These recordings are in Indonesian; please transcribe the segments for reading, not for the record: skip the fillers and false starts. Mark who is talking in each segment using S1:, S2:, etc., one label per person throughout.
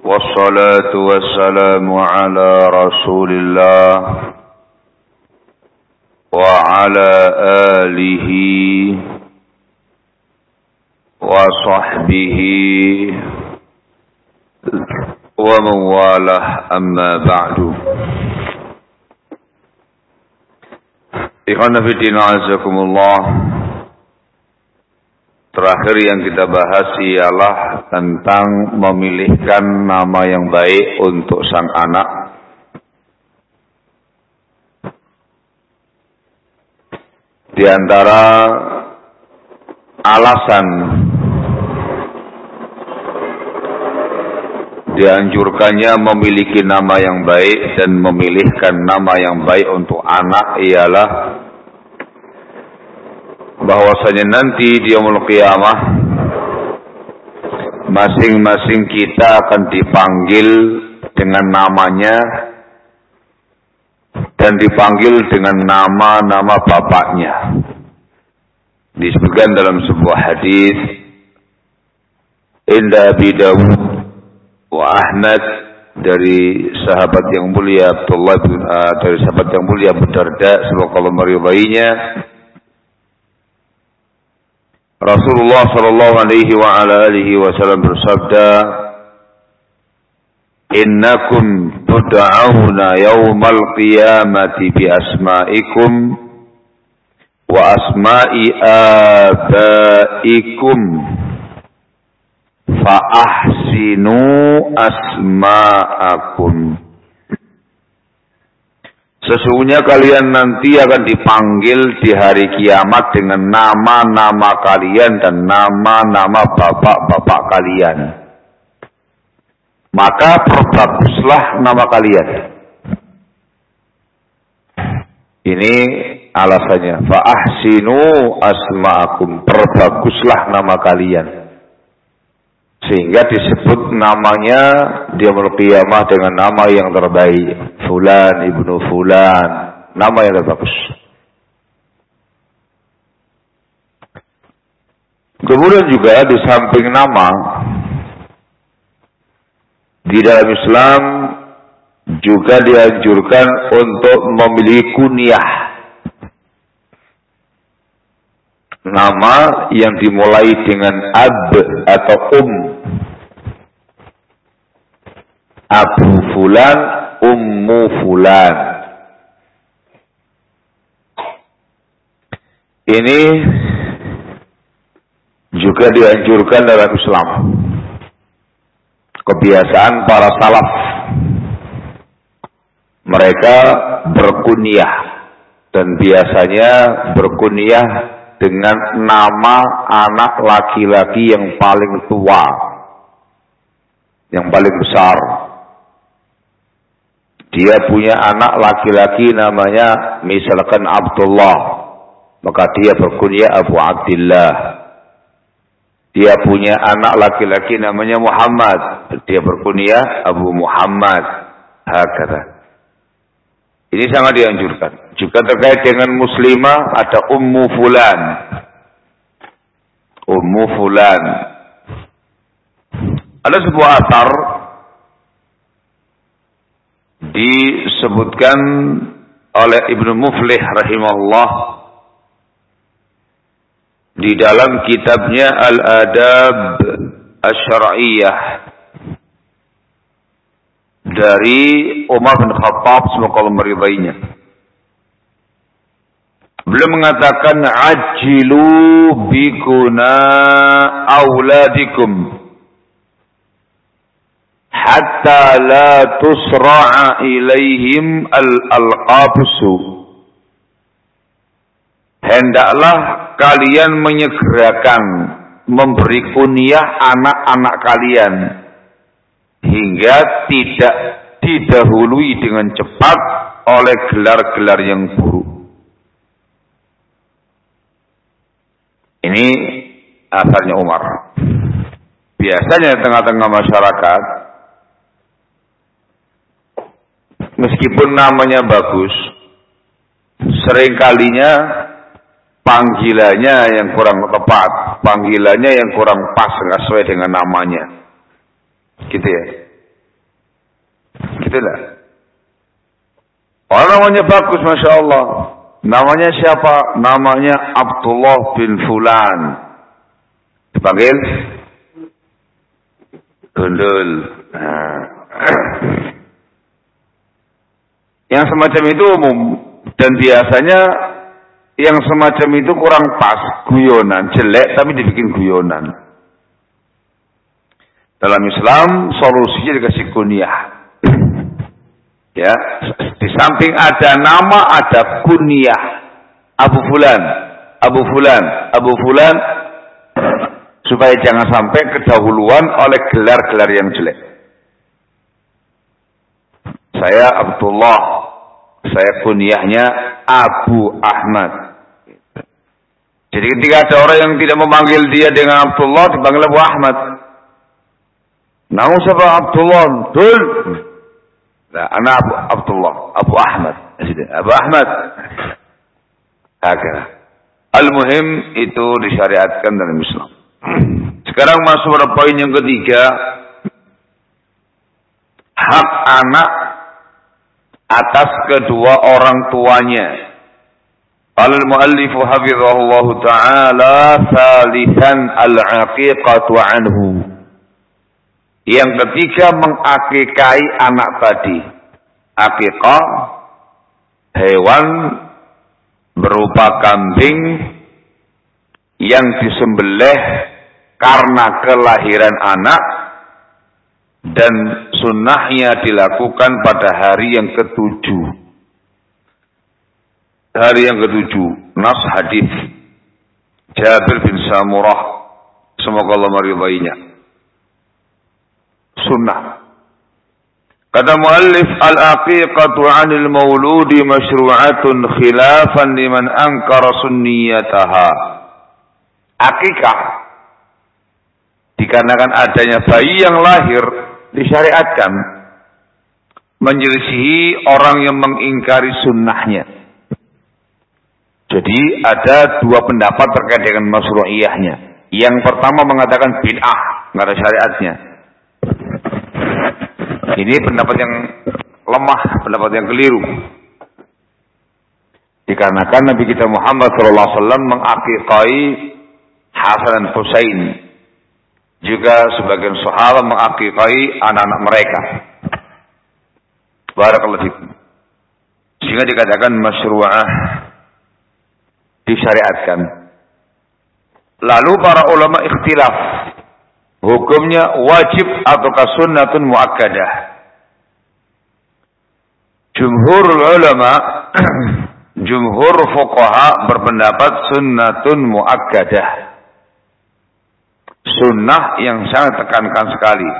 S1: والصلاة والسلام على رسول الله وعلى آله وصحبه ومن والاه أما بعد. Ikhwan fillah azakumullah. Terakhir yang kita bahas ialah tentang memilihkan nama yang baik untuk sang anak. Di antara alasan dianjurkannya memiliki nama yang baik dan memilihkan nama yang baik untuk anak ialah bahwasanya nanti di yaumul qiyamah masing-masing kita akan dipanggil dengan namanya dan dipanggil dengan nama-nama bapaknya. Disebutkan dalam sebuah hadis inda Abi Dawud wa Ahmad dari sahabat yang mulia Abdullah dari sahabat yang mulia Abu Darda semoga Allah meridainya. Rasulullah sallallahu alaihi wa ala alihi wasallam bersabda, "Innakum tud'auna yaumal qiyamati bi asma'ikum wa asma'i abaikum fa ahsinu asma'akum." Sesungguhnya kalian nanti akan dipanggil di hari kiamat dengan nama-nama kalian dan nama-nama bapak-bapak kalian. Maka perbaguslah nama kalian. Ini alasannya. Fa ahsinu asma'akum. Perbaguslah nama kalian. Sehingga disebut namanya di yaumul qiyamah dengan nama yang terbaik. Fulan ibnu Fulan. Nama yang terbagus. Kemudian juga di samping nama, di dalam Islam juga dianjurkan untuk memiliki kunyah. Nama yang dimulai dengan ab atau Abu Fulan, Ummu Fulan. Ini juga dianjurkan dalam Islam. Kebiasaan para salaf, mereka berkunyah dan biasanya berkunyah dengan nama anak laki-laki yang paling tua, yang paling besar. Dia punya anak laki-laki namanya misalkan Abdullah, maka dia berkunyah Abu Abdillah. Dia punya anak laki-laki namanya Muhammad, dia berkunyah Abu Muhammad. Hakata. Ini sangat dianjurkan. Juga terkait dengan muslimah ada Ummu Fulan. Ummu Fulan. Ada sebuah athar disebutkan oleh Ibnu Muflih rahimahullah di dalam kitabnya Al-Adab Asy-Syar'iyyah dari Umar bin Khattab semoga Allah meridainya. Beliau mengatakan ajjilu bikuna auladikum hatta la tusra'a ilaihim al-alqabsu. Hendaklah kalian menyegerakan memberi kunyah anak-anak kalian hingga tidak didahului dengan cepat oleh gelar-gelar yang buruk. Ini asalnya Umar. Biasanya di tengah-tengah masyarakat, meskipun namanya bagus, seringkalinya panggilannya yang kurang tepat, panggilannya yang kurang pas, nggak sesuai dengan namanya, gitu ya. Gitulah. Orang namanya bagus, Masya Allah. Namanya siapa? Namanya Abdullah bin Fulan. Dipanggil Gundul. Nah. Yang semacam itu umum. Dan biasanya yang semacam itu kurang pas. Guyonan. Jelek tapi dibikin guyonan. Dalam Islam solusinya dikasih kunyah. Ya, di samping ada nama, ada kunyah. Abu Fulan, Abu Fulan, Abu Fulan, supaya jangan sampai kedahuluan oleh gelar-gelar yang jelek. Saya Abdullah, saya kunyahnya Abu Ahmad. Jadi ketika ada orang yang tidak memanggil dia dengan Abdullah, dipanggil Abu Ahmad. Nama siapa? Abdullah. Dul. Nah, anak Abdullah, Abu Ahmad, Abu Ahmad. Agar al-muhim itu disyariatkan dalam Islam. Sekarang masuk pada poin yang ketiga, hak anak atas kedua orang tuanya. Al-muallif hafizahullah taala thalithan al-aqiqatu anhu. Yang ketiga mengakikai anak tadi. Akikah hewan berupa kambing yang disembelih karena kelahiran anak dan sunnahnya dilakukan pada hari yang ketujuh. Hari yang ketujuh. Nas hadis Jabir bin Samurah, semoga Allah meridainya. Sunnah. Kata muallif, al-aqiqatu 'anil mauludi masyru'atun khilafan liman ankara sunniyataha. Akikah dikarenakan adanya bayi yang lahir disyariatkan, menyelisihi orang yang mengingkari sunnahnya. Jadi ada dua pendapat terkait dengan masyru'iyahnya. Yang pertama mengatakan bid'ah, nggak ada syariatnya. Ini pendapat yang lemah, pendapat yang keliru. Dikarenakan Nabi kita Muhammad SAW mengaqiqai Hasan dan Husain. Juga sebagian sahabat mengaqiqai anak-anak mereka. Barakallahu fikum. Sehingga dikatakan masyru'ah, disyariatkan. Lalu para ulama ikhtilaf. Hukumnya wajib ataukah sunnatun muakkadah. Jumhur ulama, jumhur fuqaha berpendapat sunnatun muakkadah. Sunnah yang sangat tekankan sekali.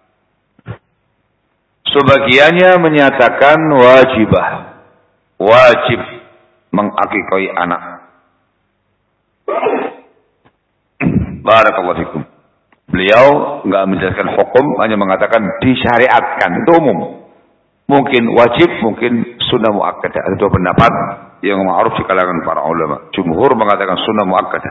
S1: Sebagiannya menyatakan wajibah. Wajib mengakikai anak. Barakallahu fikum. Beliau enggak menjelaskan hukum, hanya mengatakan disyariatkan. Itu umum. Mungkin wajib, mungkin sunnah muakkadah. Ada dua pendapat yang ma'ruf di kalangan para ulama. Jumhur mengatakan sunnah muakkadah.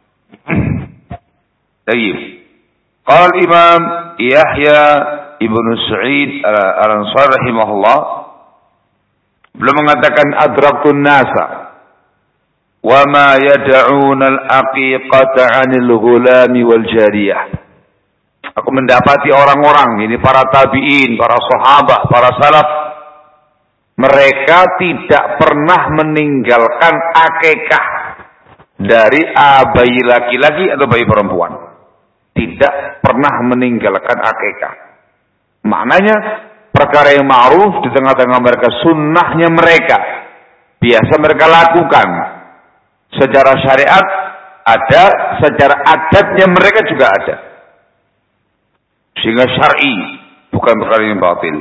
S1: Baik. Qala Imam Yahya Ibnu Sa'id Al-Ansari rahimahullah, beliau mengatakan adraktun nasa wa ma yad'una al-aqiqata 'anil ghulami wal jariyah. Aku mendapati orang-orang, ini para tabi'in, para sahabat, para salaf, mereka tidak pernah meninggalkan akikah dari bayi laki-laki atau bayi perempuan. Tidak pernah meninggalkan akikah. Maknanya perkara yang ma'ruf di tengah-tengah mereka, sunnahnya mereka biasa mereka lakukan. Secara syariat ada, secara adatnya mereka juga ada. Sehingga syar'i, bukan perkara yang batil.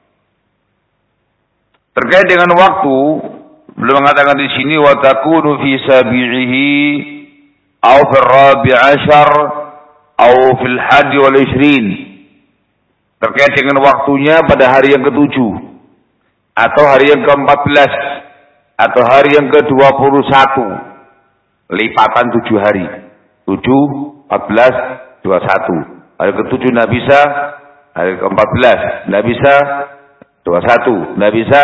S1: Terkait dengan waktu, beliau mengatakan di sini wa takunu fi sabi'ihi aw fil rabi' ashar aw fil hadi wal 20. Terkait dengan waktunya pada hari yang ke-7 atau hari yang ke-14 atau hari yang ke-21. Lipatan 7 hari. 7, 14, 21. Hari ke-7 tidak bisa, hari ke-14 tidak bisa, 21, tidak bisa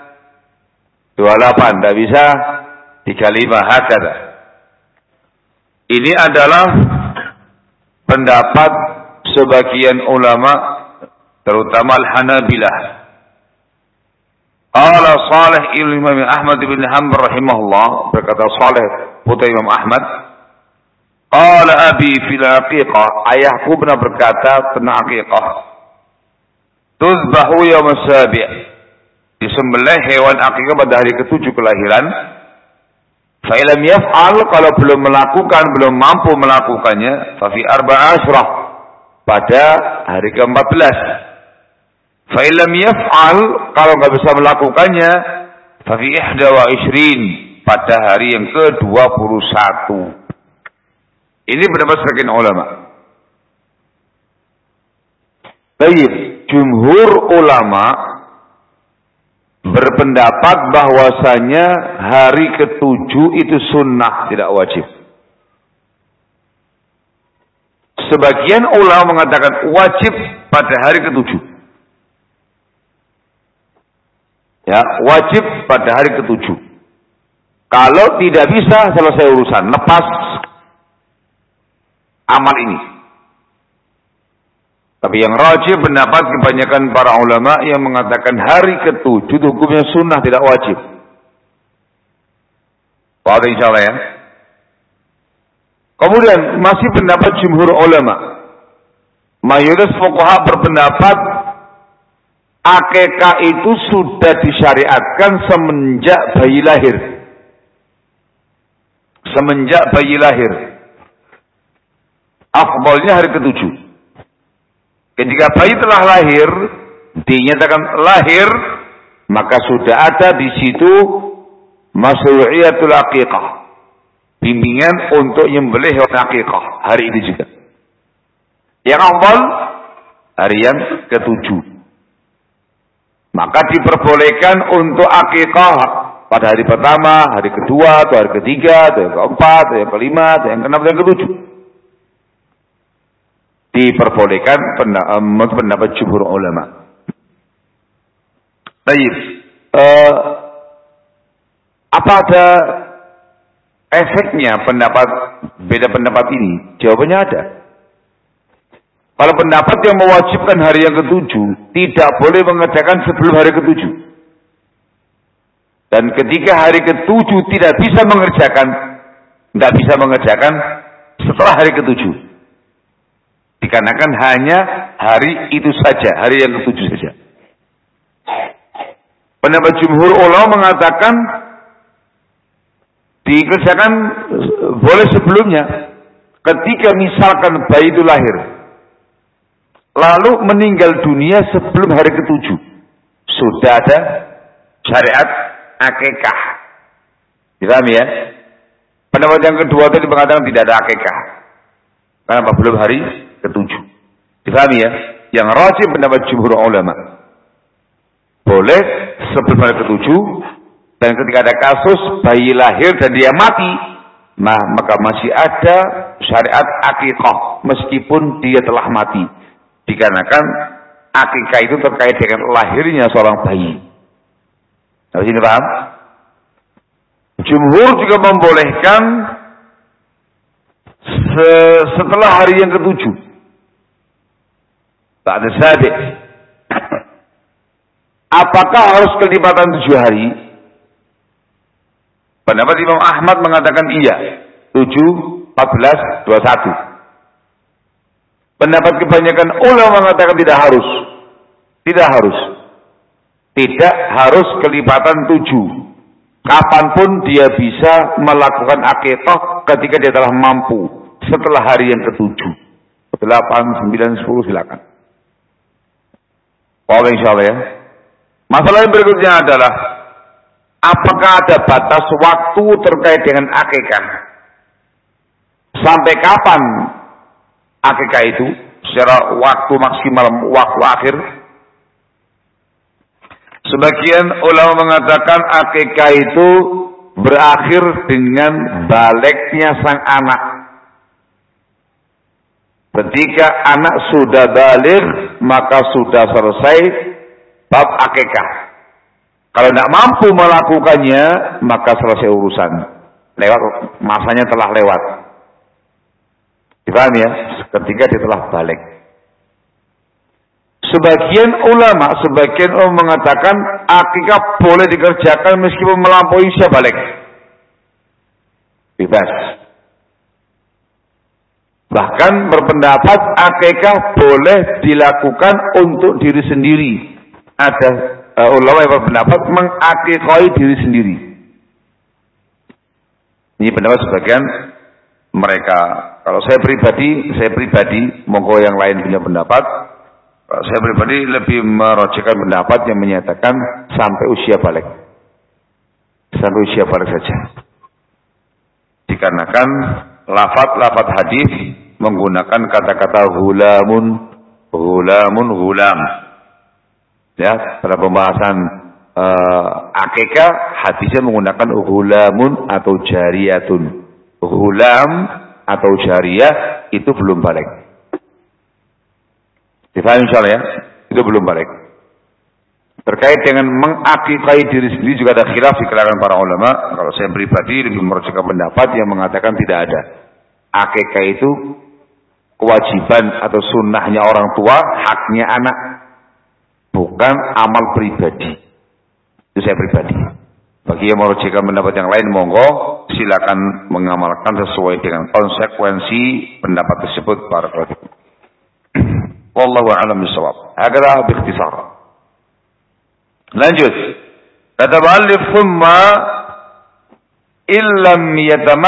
S1: 28, tidak bisa 35, hakada. Ini adalah pendapat sebagian ulama, terutama Al-Hanabilah. Qala Salih Imam Ahmad bin Hanbal rahimahullah, berkata Salih putra Imam Ahmad, qala abi fil aqiqah, ayahku pernah berkata tentang aqiqah, tuzbahu yawm as-sabi', disembelih hewan aqiqah pada hari ke-7 kelahiran. Fa illam yaf'al, kalau belum melakukan, belum mampu melakukannya, fa fi 14, pada hari ke-14. Fa illam yaf'al, kalau enggak bisa melakukannya, fa fi 21, pada hari yang ke-21. Ini pendapat sebagian ulama. Baik, jumhur ulama berpendapat bahwasanya hari ke-7 itu sunnah, tidak wajib. Sebagian ulama mengatakan wajib pada hari ke-7. Ya, wajib pada hari ke-7. Kalau tidak bisa, selesai urusan, lepas amal ini. Tapi yang rajih pendapat kebanyakan para ulama yang mengatakan hari ke-7 itu hukumnya sunnah, tidak wajib. Wah, insyaallah ya. Kemudian masih pendapat jumhur ulama. Mayoritas fuqaha berpendapat akikah itu sudah disyariatkan semenjak bayi lahir. Semenjak bayi lahir. Afdalnya hari ke-7. Ketika bayi telah lahir, dinyatakan lahir, maka sudah ada di situ masyru'iyatul aqiqah, bimbingan untuk menyembelih hewan aqiqah hari ini juga. Yang awal hari yang ke-7. Maka diperbolehkan untuk aqiqah pada hari pertama, hari kedua, atau hari ketiga, atau yang keempat, atau yang kelima, atau yang keenam, atau yang ke-7. Diperbolehkan pendapat jumhur ulama. Baik, apa ada efeknya beda pendapat ini? Jawabannya ada. Kalau pendapat yang mewajibkan hari yang ke-7 tidak boleh mengerjakan sebelum hari ke-7. Dan ketika hari ke-7 tidak bisa mengerjakan setelah hari ke-7. Dikarenakan hanya hari itu saja, hari yang ke-7 saja. Pendapat jumhur ulama mengatakan dikerjakan boleh sebelumnya. Ketika misalkan bayi itu lahir, lalu meninggal dunia sebelum hari ke-7, sudah ada syariat akikah. Dipahami ya? Pendapat yang kedua tadi mengatakan tidak ada akikah. Kenapa? Belum hari ke-7. Dipahami ya? Yang rajih pendapat jumhur ulama. Boleh sebelum hari ke-7, dan ketika ada kasus bayi lahir dan dia mati, maka masih ada syariat akikah meskipun dia telah mati. Dikarenakan akikah itu terkait dengan lahirnya seorang bayi. Harus ini paham? Jumhur juga membolehkan setelah hari yang ke-7. Tak ada sabi. Apakah harus kelipatan 7 hari? Pendapat Imam Ahmad mengatakan iya. 7, 14, 21. Pendapat kebanyakan ulama mengatakan tidak harus. Tidak harus. Tidak harus kelipatan 7. Kapanpun dia bisa melakukan akikah ketika dia telah mampu. Setelah hari yang ke-7. 8, 9, 10 silakan. Wallah insyaallah ya. Masalah yang berikutnya adalah apakah ada batas waktu terkait dengan akikah? Sampai kapan akikah itu? Secara waktu maksimal, waktu akhir? Sebagian ulama mengatakan akikah itu berakhir dengan baliknya sang anak. Ketika anak sudah baligh, maka sudah selesai bab akikah. Kalau tidak mampu melakukannya, maka selesai urusan. Lewat, masanya telah lewat. Dipahami ya? Ketika dia telah balik. Sebagian ulama mengatakan akikah boleh dikerjakan meskipun melampaui usia balik. Bebas. Bahkan berpendapat akikah boleh dilakukan untuk diri sendiri. Ada ulama yang berpendapat mengakikahi diri sendiri. Ini pendapat sebagian mereka. Kalau saya pribadi, monggo yang lain punya pendapat. Kalau saya pribadi lebih merojekkan pendapat yang menyatakan sampai usia balik. Sampai usia balik saja. Dikarenakan lafaz hadis menggunakan kata-kata hulam. Ya, pada pembahasan akikah hadisnya menggunakan hulamun atau jariyatun. Hulam atau jariyah itu belum balik. Difahami insyaallah ya, itu belum balik. Terkait dengan mengakikahi diri sendiri juga ada khilaf di kalangan para ulama. Kalau saya pribadi lebih merujukkan pendapat yang mengatakan tidak ada. Akikah itu kewajiban atau sunnahnya orang tua, haknya anak, bukan amal pribadi. Itu saya pribadi. Bagi yang merujukkan pendapat yang lain, monggo silakan mengamalkan sesuai dengan konsekuensi pendapat tersebut para ulama. Wallahu a'lam bishawab. Hakadha biikhtisar. Lanjut. Kata muallif thumma illam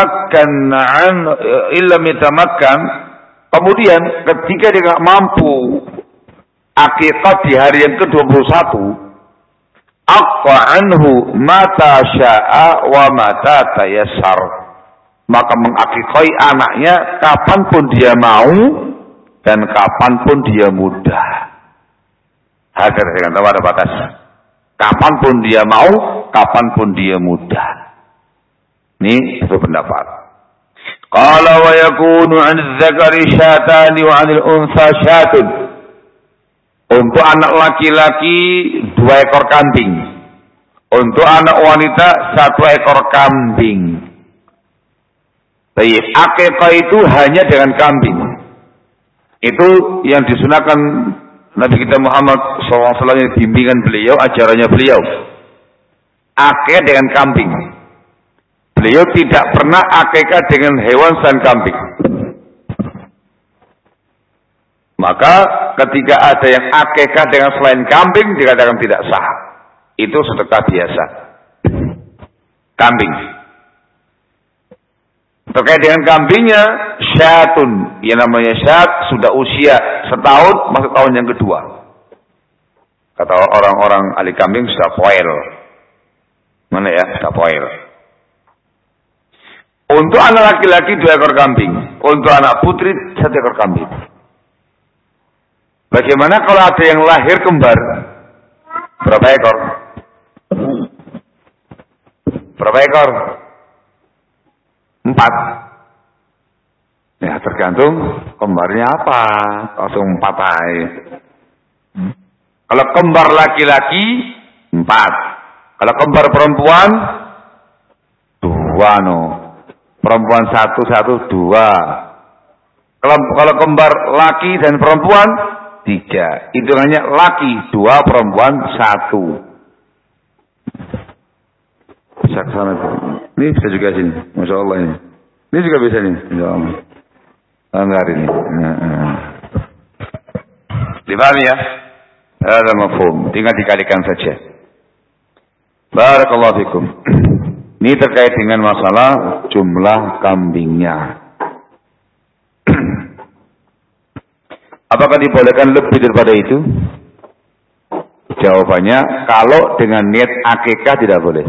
S1: yatamakkan kemudian ketika dia tidak mampu akikah di hari yang ke-21 aqwa anhu mata sya'a wa mata tayassar, maka mengakikahi anaknya kapanpun dia mau dan kapanpun dia mudah. Hadir dengan tahu ada batas. Kapanpun dia mau, kapanpun dia mudah. Ini itu pendapat. Qala wa yakunu 'an dzakari syatani wa 'anil unsa syatun. Untuk anak laki-laki 2 ekor kambing. Untuk anak wanita 1 ekor kambing. Baik, akikah itu hanya dengan kambing. Itu yang disunahkan Nabi kita Muhammad SAW, bimbingan beliau, ajarannya beliau. Akikah dengan kambing. Beliau tidak pernah akikah dengan hewan selain kambing. Maka ketika ada yang akikah dengan selain kambing dikatakan tidak sah. Itu sedekah biasa. Kambing. Terkait dengan kambingnya, syatun. Yang namanya syat sudah usia setahun, masuk tahun yang kedua. Kata orang-orang ahli kambing sudah poel. Mana ya? Sudah poel. Untuk anak laki-laki 2 ekor kambing. Untuk anak putri 1 ekor kambing. Bagaimana kalau ada yang lahir kembar? Berapa ekor? Berapa ekor? 4. Ya tergantung kembarnya apa. Langsung 4 aja. Kalau kembar laki-laki 4. Kalau kembar perempuan 2 no. Perempuan 1, 2. Kalau kembar laki dan perempuan 3. Hitungannya laki 2, perempuan 1. Bisa ke sana. Ini bisa juga sini. Masya Allah ini. Ini juga bisa nih. Insya Allah. Enggak ini. Dipahami ya? Ada mafhum. Tinggal dikalikan saja. Barakallahu fikum. Ini terkait dengan masalah jumlah kambingnya. Apakah dibolehkan lebih daripada itu? Jawabannya, kalau dengan niat akikah tidak boleh.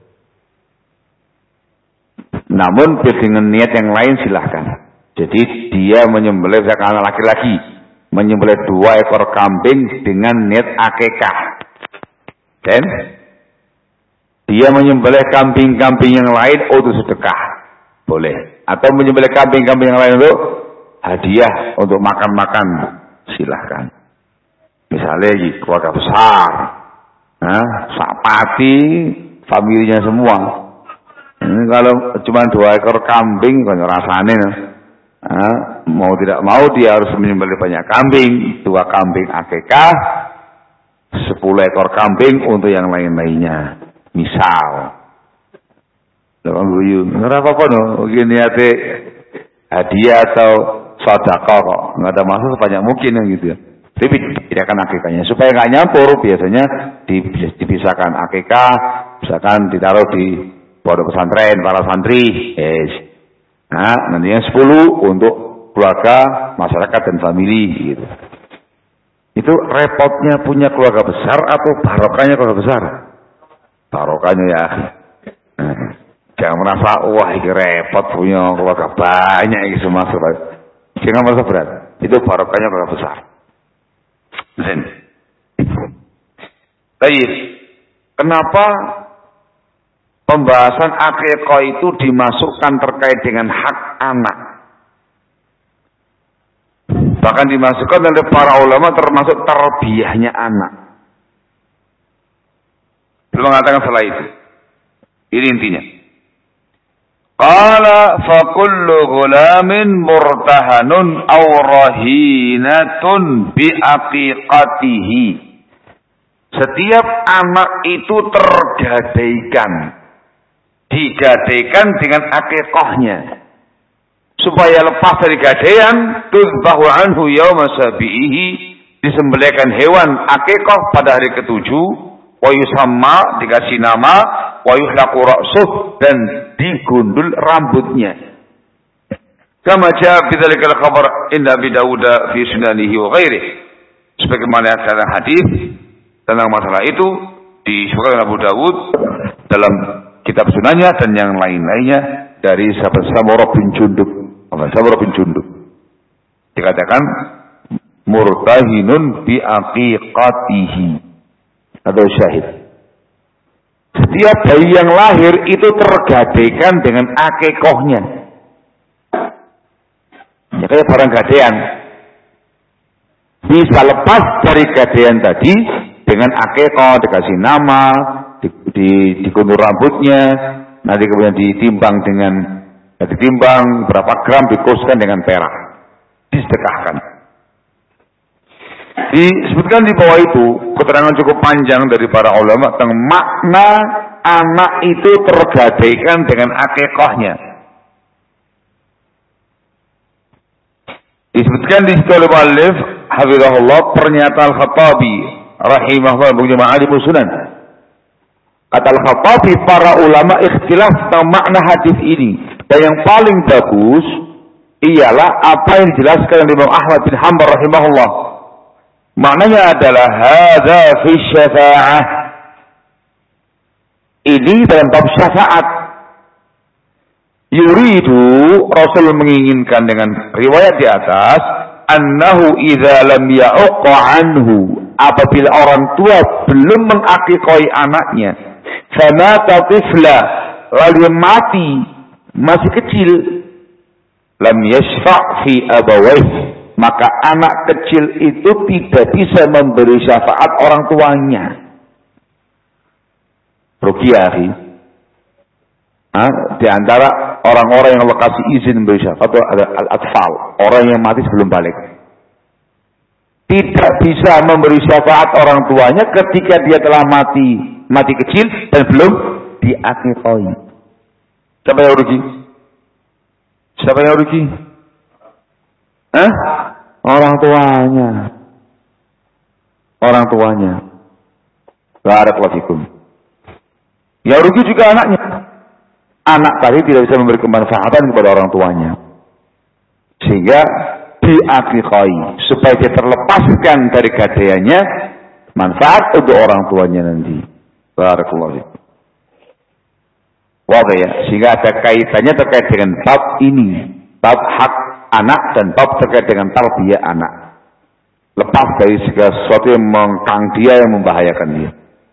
S1: Namun dengan niat yang lain silahkan. Jadi dia menyembelih misalkan anak laki-laki, menyembelih 2 ekor kambing dengan niat akikah. Dan dia menyembelih kambing-kambing yang lain untuk sedekah. Boleh. Atau menyembelih kambing-kambing yang lain untuk hadiah, untuk makan-makan. Silahkan. Misalnya keluarga besar, Sapati, familinya semua. Ini kalau cuma 2 ekor kambing, kan rasanya. Mau tidak mau dia harus menyembelih banyak kambing. 2 kambing akikah, 10 ekor kambing untuk yang lain-lainnya. Misal. Nggak apa-apa no, begini hati hadiah atau sedekah kok, nggak ada masalah sebanyak mungkin yang gitu ya. Tapi tidak akan akikahnya supaya nggak nyampur, biasanya dipisahkan akikah, misalkan ditaruh di pondok pesantren para santri, nanti yang 10 untuk keluarga, masyarakat dan famili gitu. Itu repotnya punya keluarga besar atau barokahnya keluarga besar? Barokahnya ya. Jangan merasa wah ini repot punya keluarga banyak ini semua. Jangan merasa berat. Itu barokahnya keluarga besar. Baik. Kenapa pembahasan akikah itu dimasukkan terkait dengan hak anak? Bahkan dimasukkan oleh para ulama termasuk tarbiyahnya anak. Belum mengatakan setelah itu. Ini intinya. Qala fa kullu ghulamin murtahanun aw rahinatun bi aqiqatihi. Setiap anak itu digadaikan dengan akikahnya. Supaya lepas dari gadaian, tuzbahu anhu yauma sabihi, disembelihkan hewan akikah pada hari ke-7, wa yusamma, dikasih nama, wa yuhlaqu ra'suh, dan digundul rambutnya. Kama jaa fi dzalikal khabar inda Abi Dawud fi sunanihi wa ghairihi. Sebagaimana dalam hadis tentang masalah itu disebutkan Abu Dawud dalam kitab sunannya dan yang lain-lainnya dari sahabat Samurah bin Jundub. Samurah bin Jundub dikatakan murtahinun bi aqiqatihi atau syahid. Setiap bayi yang lahir itu tergadaikan dengan akikahnya. Ya kayak barang gadaian. Bisa lepas dari gadaian tadi dengan akikah, dikasih nama, diguntur rambutnya, nanti kemudian ditimbang berapa gram, dikuruskan dengan perak, disedekahkan. Disebutkan di bawah itu keterangan cukup panjang dari para ulama tentang makna anak itu tergadaikan dengan akikahnya. Disebutkan di situ oleh muallif hafizahullah pernyataan Al-Khattabi rahimahullah bagi ma'alim sunan. Kata Al-Khattabi, para ulama ikhtilaf tentang makna hadis ini, dan yang paling bagus ialah apa yang dijelaskan oleh Imam Ahmad bin Hanbal rahimahullah. Maknanya adalah hadza fi syafa'ah. Ini dalam bab syafaat. Yuridu, Rasul menginginkan dengan riwayat di atas, annahu idza lam ya'uqa anhu, apabila orang tua belum mengakikoi anaknya, famata tifla, lalu mati masih kecil, lam yashfa' fi abawayh, maka anak kecil itu tidak bisa memberi syafaat orang tuanya. Rugi ya akhi. Di antara orang-orang yang Allah kasih izin memberi syafaat itu ada al-atfal, orang yang mati sebelum balik. Tidak bisa memberi syafaat orang tuanya ketika dia telah mati kecil dan belum diakikoi. Siapa yang rugi? Siapa yang rugi? Orang tuanya. Orang tuanya. Barakallahu fikum. Ya rugi juga anaknya. Anak tadi tidak bisa memberi kemanfaatan kepada orang tuanya. Sehingga diakikoi supaya dia terlepaskan dari gadaiannya, manfaat untuk orang tuanya nanti. Barakallahu fikum. Wadah ya, sehingga ada kaitannya terkait dengan bab ini, bab hak anak dan bab terkait dengan tarbiyah anak. Lepas dari segala sesuatu yang mengkang dia, yang membahayakan dia.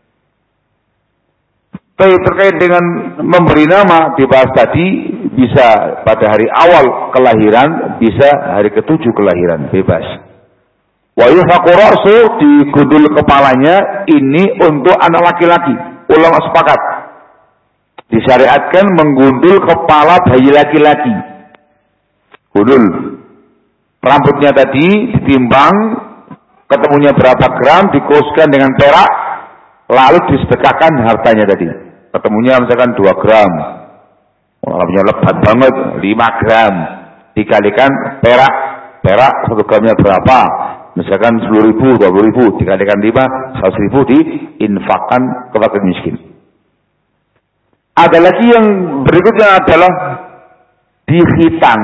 S1: Tapi terkait dengan memberi nama dibahas tadi, bisa pada hari awal kelahiran, bisa hari ke-7 kelahiran, bebas. Wa yufaqu ra'su, digundul kepalanya, ini untuk anak laki-laki. Ulama sepakat. Disyariatkan menggundul kepala bayi laki-laki. Gundul. Rambutnya tadi ditimbang, ketemunya berapa gram, dikuruskan dengan perak, lalu disedekahkan hartanya tadi. Ketemunya misalkan 2 gram. Rambutnya lebat banget, 5 gram. Dikalikan perak. Perak 1 gramnya berapa? Misalkan 10.000, 20.000, dikalikan 5, 100.000 diinfakkan ke fakir miskin. Ada lagi yang berikutnya adalah dikhitan.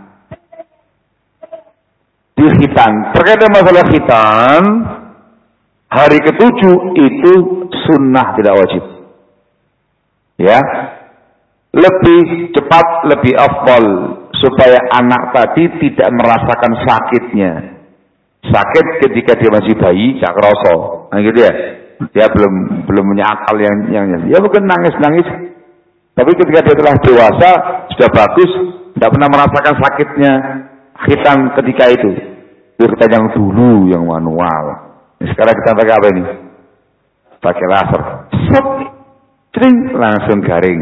S1: Dikhitan. Terkait dengan masalah khitan, hari ke-7 itu sunnah, tidak wajib. Ya, lebih cepat, lebih afdal, supaya anak tadi tidak merasakan sakitnya. Sakit ketika dia masih bayi, gak kerasa. Nah gitu ya. Dia belum punya akal yang ya mungkin nangis. Tapi ketika dia telah dewasa, sudah bagus, tidak pernah merasakan sakitnya khitan ketika itu. Itu khitan yang dulu, yang manual. Sekarang kita pakai apa ini? Pakai laser. Set, cering, langsung garing.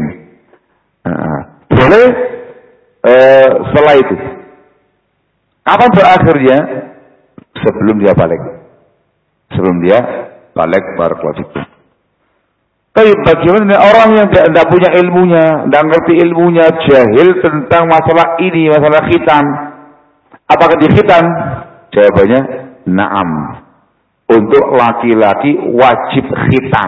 S1: Boleh setelah itu. Kapan berakhirnya? Sebelum dia balik. Sebelum dia balik barakallahu. Tapi bagaimana orang yang tidak punya ilmunya, tidak ngerti ilmunya, jahil tentang masalah ini, masalah khitan. Apakah di khitan? Jawabannya, na'am. Untuk laki-laki wajib khitan.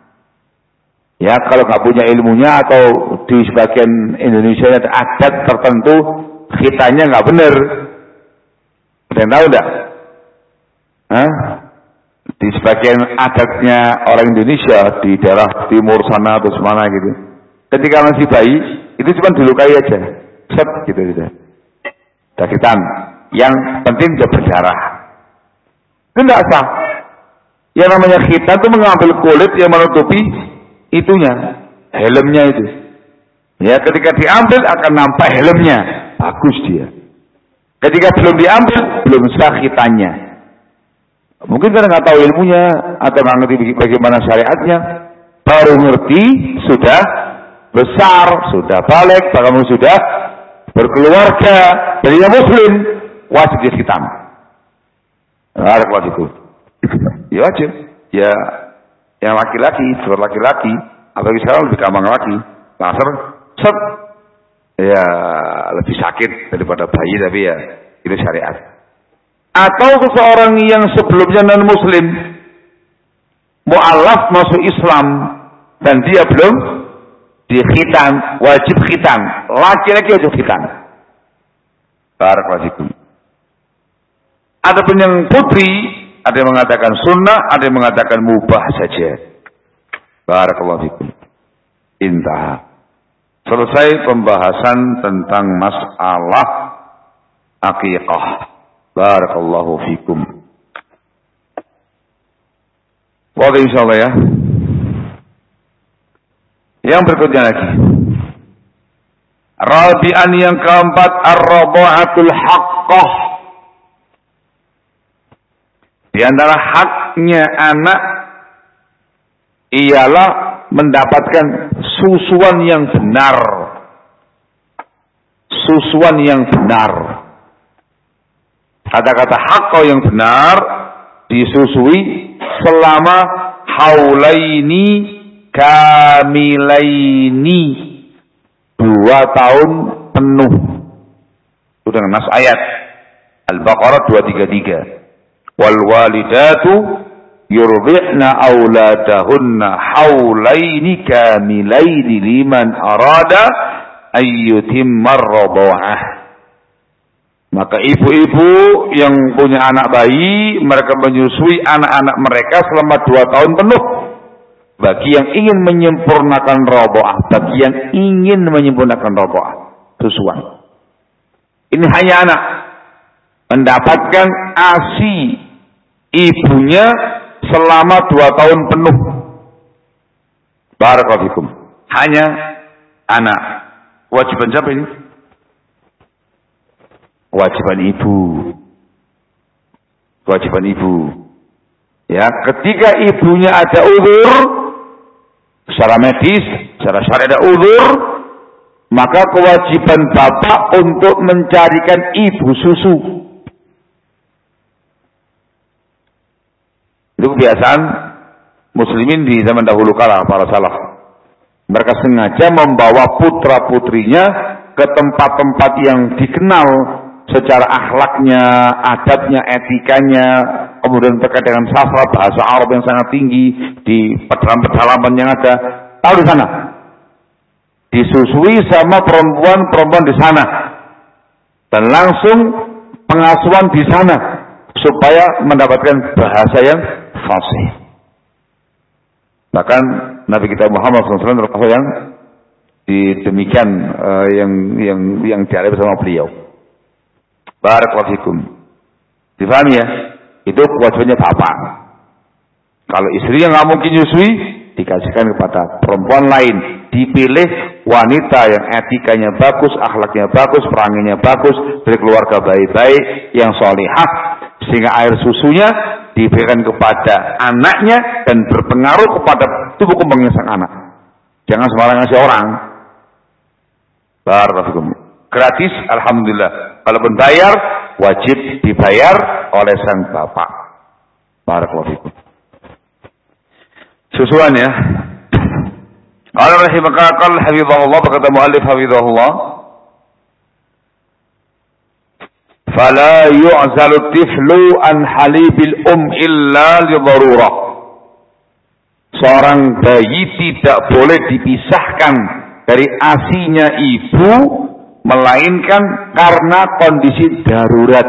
S1: Ya, kalau nggak punya ilmunya atau di sebagian Indonesia ada adat tertentu, khitannya nggak benar. Ada yang tahu enggak? Hah? Di sebagian adatnya orang Indonesia di daerah timur sana atau semana gitu, ketika masih bayi itu cuma dilukai aja, set gitu. Dakitan, yang penting dia berdarah, itu tidak sah. Yang namanya khitan itu mengambil kulit yang menutupi itunya, helmnya itu. Ya, ketika diambil akan nampak helmnya, bagus dia. Ketika belum diambil, belum sah khitannya. Mungkin karena nggak tahu ilmunya atau nggak ngerti bagaimana syariatnya, baru ngerti sudah besar, sudah balik, bahkan sudah berkeluarga, jadi muslim, wajib dia khitan. Ada wajib itu. Ya wajib. Ya, yang laki-laki, surat laki-laki, apalagi sekarang lebih gampang lagi, laser, set, ya lebih sakit daripada bayi, tapi ya itu syariat. Atau seseorang yang sebelumnya non-muslim, mu'alaf masuk Islam, dan dia belum dikhitan, wajib khitan. Laki-laki wajib khitan. Barakallahu. Adapun yang putri, ada yang mengatakan sunnah, ada yang mengatakan mubah saja. Barakallahu fikum. Intah. Selesai pembahasan tentang masalah aqiqah. Barakallahu fikum. Boleh insyaallah ya. Yang berikutnya lagi. Rabi'an yang keempat, ar-radha'atul haqqah. Di antara haknya anak ialah mendapatkan susuan yang benar. Susuan yang benar. Kata-kata haqqah yang benar disusui selama haulaini kamilaini, 2 tahun penuh. Itu dengan nas ayat Al-Baqarah 233. Wal walidatu yurdi'na auladahunna haulaini kamilaini liman arada ayyutimmar radha'ah. Maka ibu-ibu yang punya anak bayi, mereka menyusui anak-anak mereka selama 2 tahun penuh. Bagi yang ingin menyempurnakan radha'ah, bagi yang ingin menyempurnakan radha'ah, susuan. Ini hanya anak mendapatkan ASI ibunya selama 2 tahun penuh. Barakallahu fikum. Hanya anak. Wajiban siapa ini? Kewajiban ibu. kewajiban ibu. Ya, ketika ibunya ada uzur secara medis, secara syariat ada uzur, maka kewajiban bapak untuk mencarikan ibu susu. Itu kebiasaan muslimin di zaman dahulu kala, para salaf. Mereka sengaja membawa putra-putrinya ke tempat-tempat yang dikenal secara akhlaknya, adabnya, etikanya, kemudian terkait dengan sastra bahasa Arab yang sangat tinggi di pedalaman yang ada. Tahu di sana, disusui sama perempuan-perempuan di sana, dan langsung pengasuhan di sana supaya mendapatkan bahasa yang fasih. Bahkan Nabi kita Muhammad SAW termasuk yang demikian yang dialami bersama beliau. Barakallahu fikum. Difahami ya? Itu kewajibannya bapak. Kalau istri yang nggak mungkin nyusui, dikasihkan kepada perempuan lain. Dipilih wanita yang etikanya bagus, akhlaknya bagus, peranginya bagus, dari keluarga baik-baik, yang solihah, sehingga air susunya diberikan kepada anaknya dan berpengaruh kepada tubuh kembangnya sang anak. Jangan sembarangan ngasih orang. Barakallahu fikum. Gratis, alhamdulillah. Kalaupun bayar, wajib dibayar oleh sang bapak. Barakallahu fikum. Susuan ya. Qala rahimahullah hafizahullah, berkata muallif hafizahullah, fala yu'zalu tiflu an halibil illa li darurah. Seorang bayi tidak boleh dipisahkan dari asinya ibu melainkan karena kondisi darurat.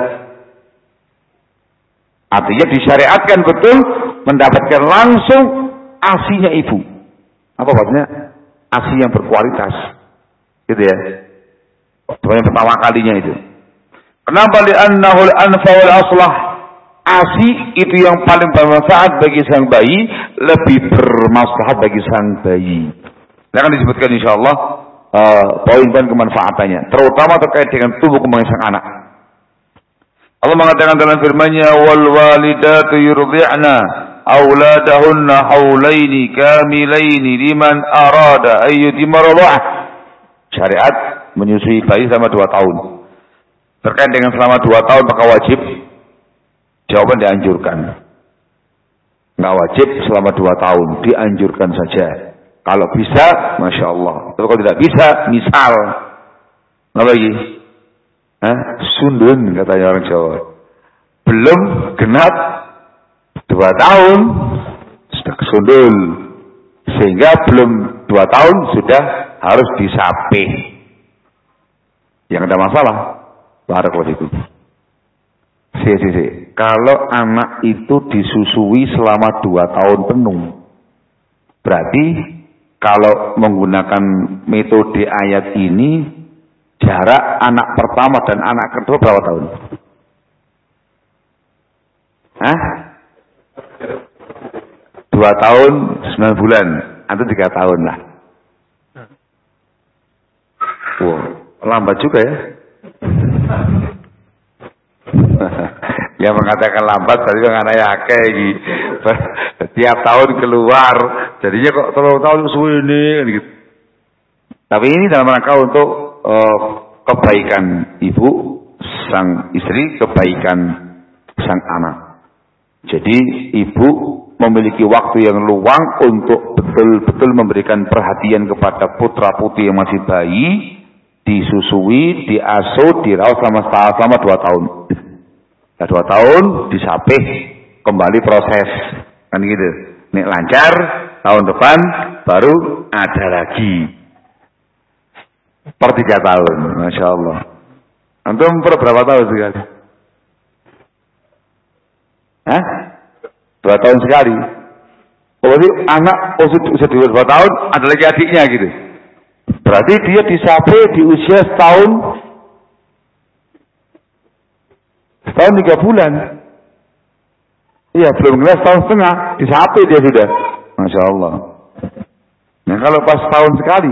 S1: Artinya disyariatkan betul mendapatkan langsung asinya ibu. Apa maksudnya? Asi yang berkualitas. Gitu ya. Yang pertama kalinya itu. Kenapa? Li'annahu al-anfa wal aslah. Asi itu yang paling bermanfaat bagi sang bayi, lebih bermaslahat bagi sang bayi. Ini akan disebutkan insyaallah poin-poin kemanfaatannya, terutama terkait dengan tubuh kembang sang anak. Allah mengatakan dalam firman-Nya, wal walidatu yurdi'na auladahunna haulaini kamilaini liman arada ayyutimma radha'ah. Syariat menyusui bayi selama 2 tahun. Terkait dengan selama 2 tahun maka wajib, jawaban dianjurkan. Enggak wajib selama 2 tahun, dianjurkan saja. Kalau bisa, Masya Allah. Tapi kalau tidak bisa, misal. Apa lagi? Sundun, katanya orang Jawa. Belum genap 2 tahun, sudah kesundul. Sehingga belum 2 tahun, sudah harus disapih. Yang ada masalah. Barakallahu fikum. Kalau anak itu disusui selama 2 tahun penuh, berarti kalau menggunakan metode ayat ini, jarak anak pertama dan anak kedua berapa tahun? 2 tahun 9 bulan atau 3 tahun lah. Wow, lambat juga ya. Yang mengatakan lambat tadi kan anak yake gitu. Tiap tahun keluar, jadinya kok 3 tahun suwe ini gitu. Tapi ini dalam rangka untuk kebaikan ibu, sang istri, kebaikan sang anak. Jadi ibu memiliki waktu yang luang untuk betul-betul memberikan perhatian kepada putra-putri yang masih bayi, disusui, diasuh, dirawat selama 2 tahun. Nah, 2 tahun disapih, kembali proses, kan gitu. Nek lancar, tahun depan baru ada lagi. Per 3 tahun, Masya Allah. Antum per berapa tahun sekali? 2 tahun sekali. Berarti anak usia 2 tahun, ada lagi adiknya gitu. Berarti dia disapih di usia setahun 3 bulan. Iya, belum genap setahun setengah, disapih dia sudah. Masya Allah. Nah, kalau pas setahun sekali,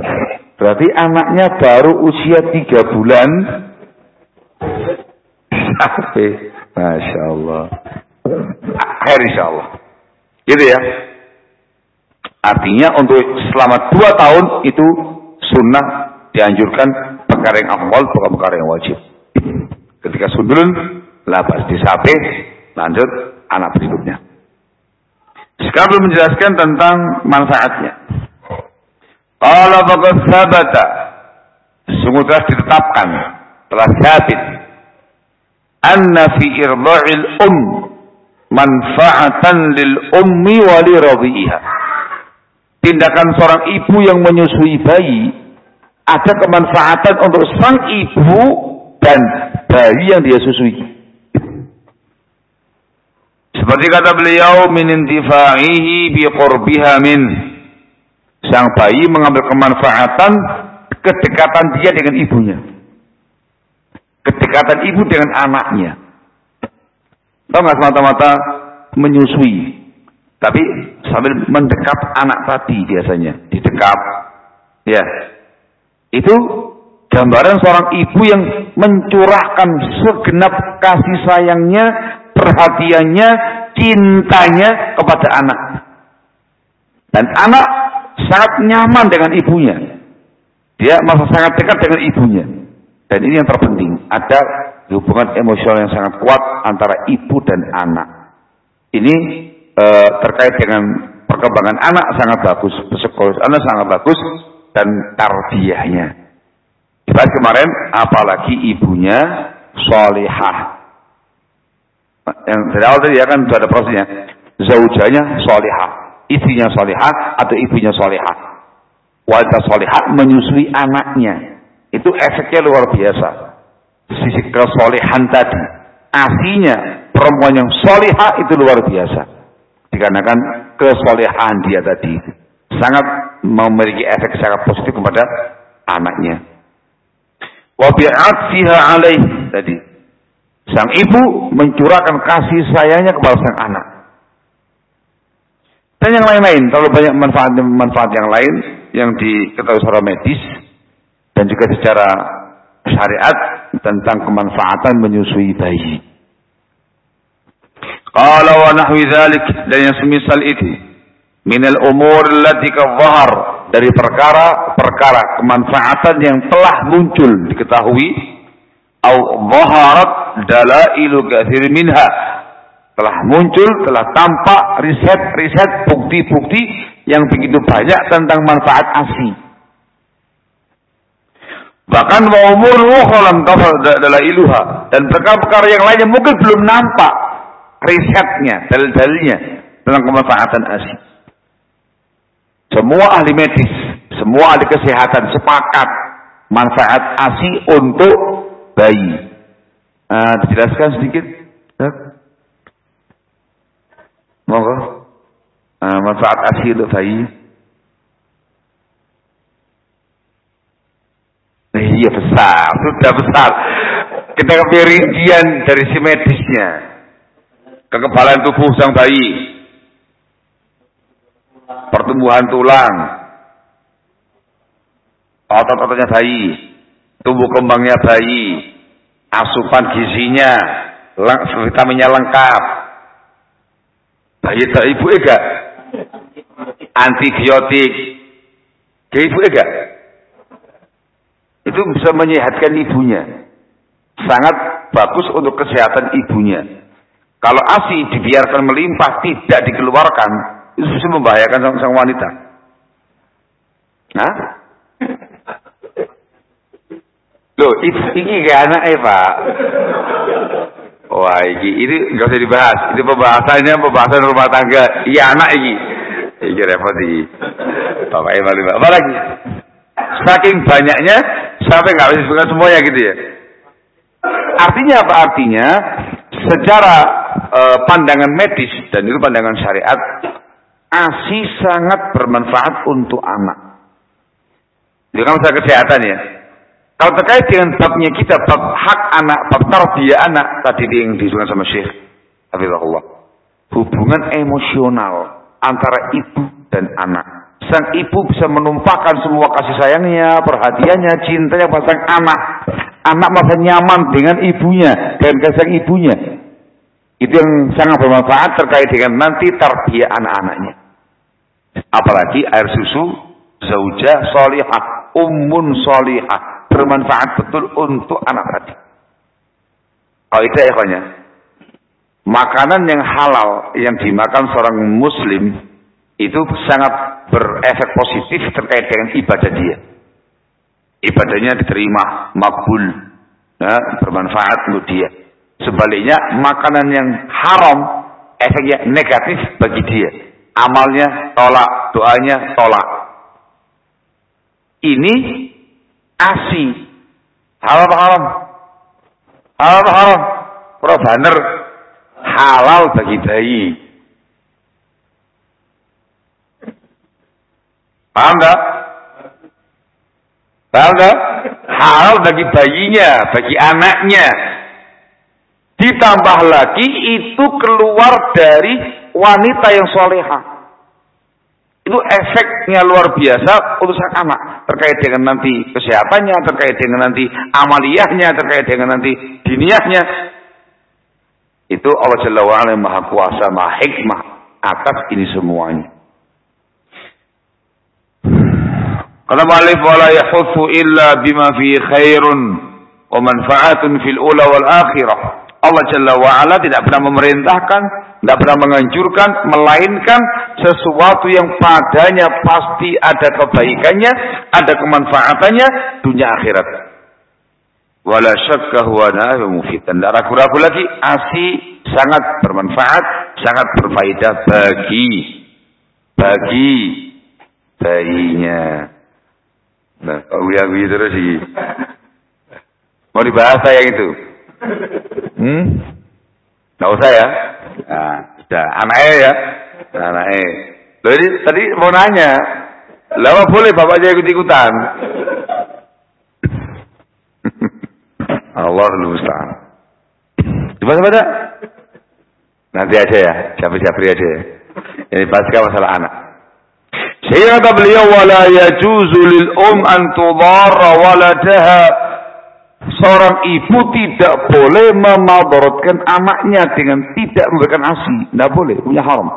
S1: berarti anaknya baru usia 3 bulan Masya Allah. Akhir insya Allah. Gitu ya. Artinya untuk selama 2 tahun itu sunnah dianjurkan perkara yang afdal, bukan perkara yang wajib. Ketika sudulun, labas disape, lanjut anak berikutnya. Sekarang menjelaskan tentang manfaatnya. Qala faqad sabata, sungguh telah ditetapkan, telah sabit, anna fi irda'il manfaatan lil ummi wa li radhi'iha. Tindakan seorang ibu yang menyusui bayi ada kemanfaatan untuk sang ibu dan bayi yang dia susui. Seperti kata beliau, min intifa'ihi bi qurbiha min. Sang bayi mengambil kemanfaatan kedekatan dia dengan ibunya. Kedekatan ibu dengan anaknya. Tahu nggak, semata-mata menyusui, tapi sambil mendekap anak tadi biasanya, didekap. Ya, itu gambaran seorang ibu yang mencurahkan segenap kasih sayangnya, perhatiannya, cintanya kepada anak. Dan anak sangat nyaman dengan ibunya. Dia merasa sangat dekat dengan ibunya. Dan ini yang terpenting. Ada hubungan emosional yang sangat kuat antara ibu dan anak. Ini terkait dengan perkembangan anak sangat bagus. Psikologis anak sangat bagus. Dan tarbiyahnya. Dibahas kemarin, apalagi ibunya sholihah. Yang dari awal tadi ya kan sudah ada prosesnya. Zaujanya sholihah, istrinya sholihah atau ibunya sholihah. Wanita sholihah menyusui anaknya. Itu efeknya luar biasa. Sisi kesolehan tadi, aslinya perempuan yang sholihah itu luar biasa. Dikarenakan kesolehan dia tadi sangat memiliki efek sangat positif kepada anaknya. Wa bi'atfiha alaih tadi. Sang ibu mencurahkan kasih sayangnya kepada sang anak. Dan yang lain-lain, terlalu banyak manfaat yang lain yang diketahui secara medis dan juga secara syariat tentang kemanfaatan menyusui bayi. Qala wa nahwi dzalik, dan yang semisal itu, minal umur allati kadhahar, dari perkara-perkara kemanfaatan yang telah muncul diketahui, au dhaharat dalailu katsir minha, telah muncul, telah tampak riset-riset, bukti-bukti yang begitu banyak tentang manfaat ASI. Bahkan wa umur ukhra dalailuha, dan perkara-perkara yang lainnya mungkin belum nampak risetnya, dalil-dalilnya tentang kemanfaatan ASI. Semua ahli medis, semua ahli kesehatan sepakat manfaat ASI untuk bayi. Dijelaskan sedikit. Monggo. Manfaat ASI untuk bayi. Iya besar, sudah besar. Kita ke rincian dari si medisnya. Kekebalan tubuh sang bayi, pertumbuhan tulang, otot-ototnya bayi, tumbuh kembangnya bayi, asupan gizinya, vitaminnya lengkap. Bayi tak ibu enggak? Antibiotik, ke ibu enggak? Itu bisa menyehatkan ibunya. Sangat bagus untuk kesehatan ibunya. Kalau ASI dibiarkan melimpah, tidak dikeluarkan, itu bisa membahayakan sang wanita. Nah? Loh, ini gak anak Pak. Wah, ini nggak usah dibahas. Ini pembahasan rumah tangga. Iya anak ini. Ini repot ini. Bapak malu. Apa lagi? Saking banyaknya sampai nggak bisa sebutkan semuanya gitu ya. Artinya apa? Artinya secara pandangan medis dan itu pandangan syariat, ASI sangat bermanfaat untuk anak. Itu kan masalah kesehatan ya. Kalau terkait dengan babnya kita, bab hak anak, bab tarbiyah anak, tadi yang disebutkan sama Syekh Hafizahullah, hubungan emosional antara ibu dan anak. Sang ibu bisa menumpahkan semua kasih sayangnya, perhatiannya, cintanya pada sang anak. anak merasa nyaman dengan ibunya, dengan kasih ibunya. Itu yang sangat bermanfaat terkait dengan nanti tarbiyah anak-anaknya. Apalagi air susu zaujah sholihah, ummun sholihah, bermanfaat betul untuk anak tadi. Oh itu ya ikhwanya. Makanan yang halal yang dimakan seorang muslim itu sangat berefek positif terkait dengan ibadah dia. Ibadahnya diterima, makbul, bermanfaat untuk dia. Sebaliknya makanan yang haram efeknya negatif bagi dia. Amalnya tolak, doanya tolak. Ini ASI. Halal haram. Halal haram. Pro banner halal bagi bayi. Paham tak? Paham tak? Halal bagi bayinya, bagi anaknya. Ditambah lagi itu keluar dari wanita yang solehah. Itu efeknya luar biasa untuk sang anak. Terkait dengan nanti kesehatannya, terkait dengan nanti amaliyahnya, terkait dengan nanti diniyahnya. Itu Allah Jalla wa'ala maha kuasa, maha hikmah atas ini semuanya. Qala ma'alif wa la yahuthu illa bima fi khairun wa manfaatun fil ula wal akhirah. Allah Jalla wa'ala tidak pernah memerintahkan, tidak pernah menganjurkan, melainkan sesuatu yang padanya pasti ada kebaikannya, ada kemanfaatannya, dunia akhirat. Wala syakka huwa nafi'un mufid. Dan tidak ragu-ragu lagi, ASI sangat bermanfaat, sangat berfaedah bagi bayinya. Nah, uya-uya terus sih. Mau dibahas saya itu? Nggak usah ya. Nah, sudah. Anaknya ya. Anaknya. Loh ini tadi mau nanya. Lah boleh bapaknya ikut-ikutan. Allah musta'an. Coba-coba. Nanti aja ya. Capri-capri aja ya. Ini pasca masalah anak. Sehingga kata beliau wala yajuzu lil an tudarra waladaha. Seorang ibu tidak boleh memadaratkan anaknya dengan tidak memberikan ASI. Tidak boleh, punya haram.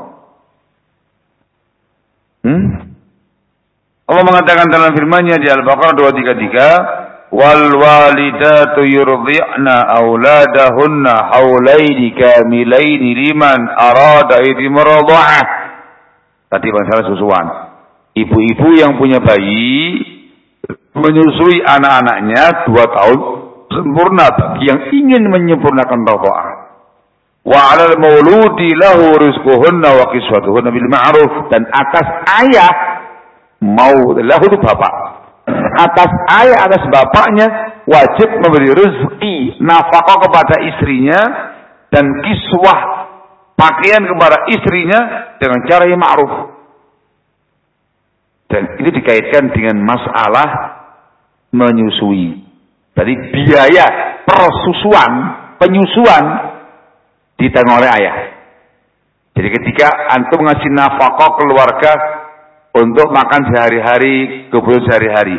S1: Allah mengatakan dalam firman-Nya di Al-Baqarah 233, wal walidatu yurdi'na auladahunna haulaini kamilaini liman arada idmardha'ah. Tadi masalah susuan. Ibu-ibu yang punya bayi menyusui anak-anaknya 2 tahun sempurna bagi yang ingin menyempurnakan radha'ah. Wa 'alal mauludi lahu rizquhunna wa kiswatuhunna bil ma'ruf. Dan atas ayah lahu itu bapak. Atas ayah, atas bapaknya wajib memberi rezeki nafkah kepada istrinya dan kiswah pakaian kepada istrinya dengan cara yang ma'ruf. Dan ini dikaitkan dengan masalah menyusui. Jadi biaya persusuan, penyusuan ditanggung oleh ayah. Jadi ketika antum ngasih nafkah keluarga untuk makan sehari-hari, kebutuhan sehari-hari.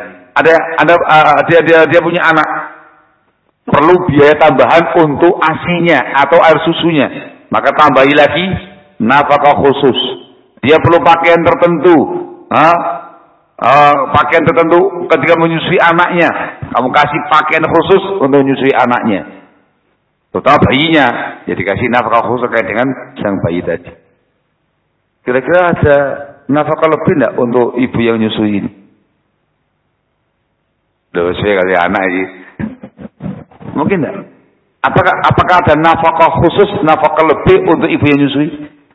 S1: Dia punya anak, perlu biaya tambahan untuk ASI-nya atau air susunya, maka tambahi lagi nafkah khusus. Dia perlu pakaian tertentu. Pakaian tertentu ketika menyusui anaknya, kamu kasih pakaian khusus untuk menyusui anaknya, terutama bayinya, jadi kasih nafkah khusus terkait dengan sang bayi tadi. Kira-kira ada nafkah lebih tidak untuk ibu yang menyusui ini? Loh, saya kasih anak ini, mungkin tidak? Apakah ada nafkah khusus, nafkah lebih untuk ibu yang menyusui?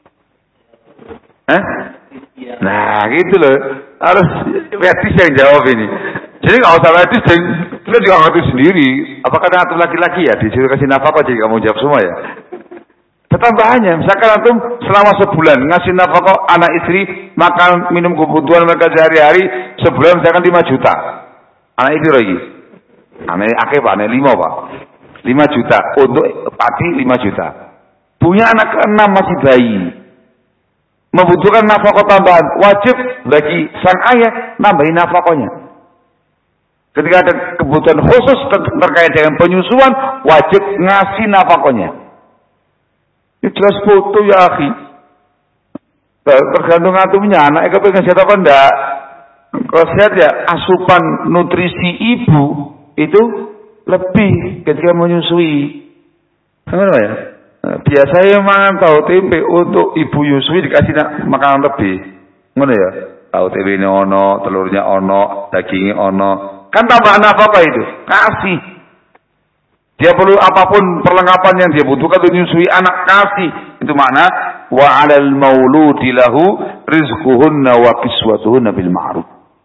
S1: Nah, gitu loh. Harus etis yang jawab ini. Jadi nggak usah etis, kita juga ngerti sendiri. Apakah ada atur laki-laki ya disuruh kasih nafkah, jadi kamu jawab semua ya. Tambahannya, misalkan antum selama sebulan ngasih nafkah anak istri, makan minum kebutuhan mereka sehari-hari, sebulan misalkan 5 juta. Anak istri lagi. Anak akeh Pak, anak 5 Pak. 5 juta untuk pati 5 juta. Punya anak ke-6 masih bayi. Membutuhkan nafkah tambahan, wajib bagi sang ayah nambahin nafkahnya. Ketika ada kebutuhan khusus terkait dengan penyusuan, wajib ngasih nafkahnya. Ini jelas foto ya akhi. Tergantung antumnya, anaknya kepengen sehat apa enggak. Kalau sehat ya asupan nutrisi ibu itu lebih ketika menyusui. Gimana ya? Biasanya memang tahu tempe untuk ibu nyusui dikasih makanan lebih. Gimana ya? Tahu tempe ini ono, telurnya ono, dagingnya ono. Kan tambahan apa itu? Kasih. Dia perlu apapun perlengkapan yang dia butuhkan untuk menyusui anak, kasih. Itu makna wa 'alal mauludi lahu rizquhunna wa kiswatuhunna bil ma'ruf.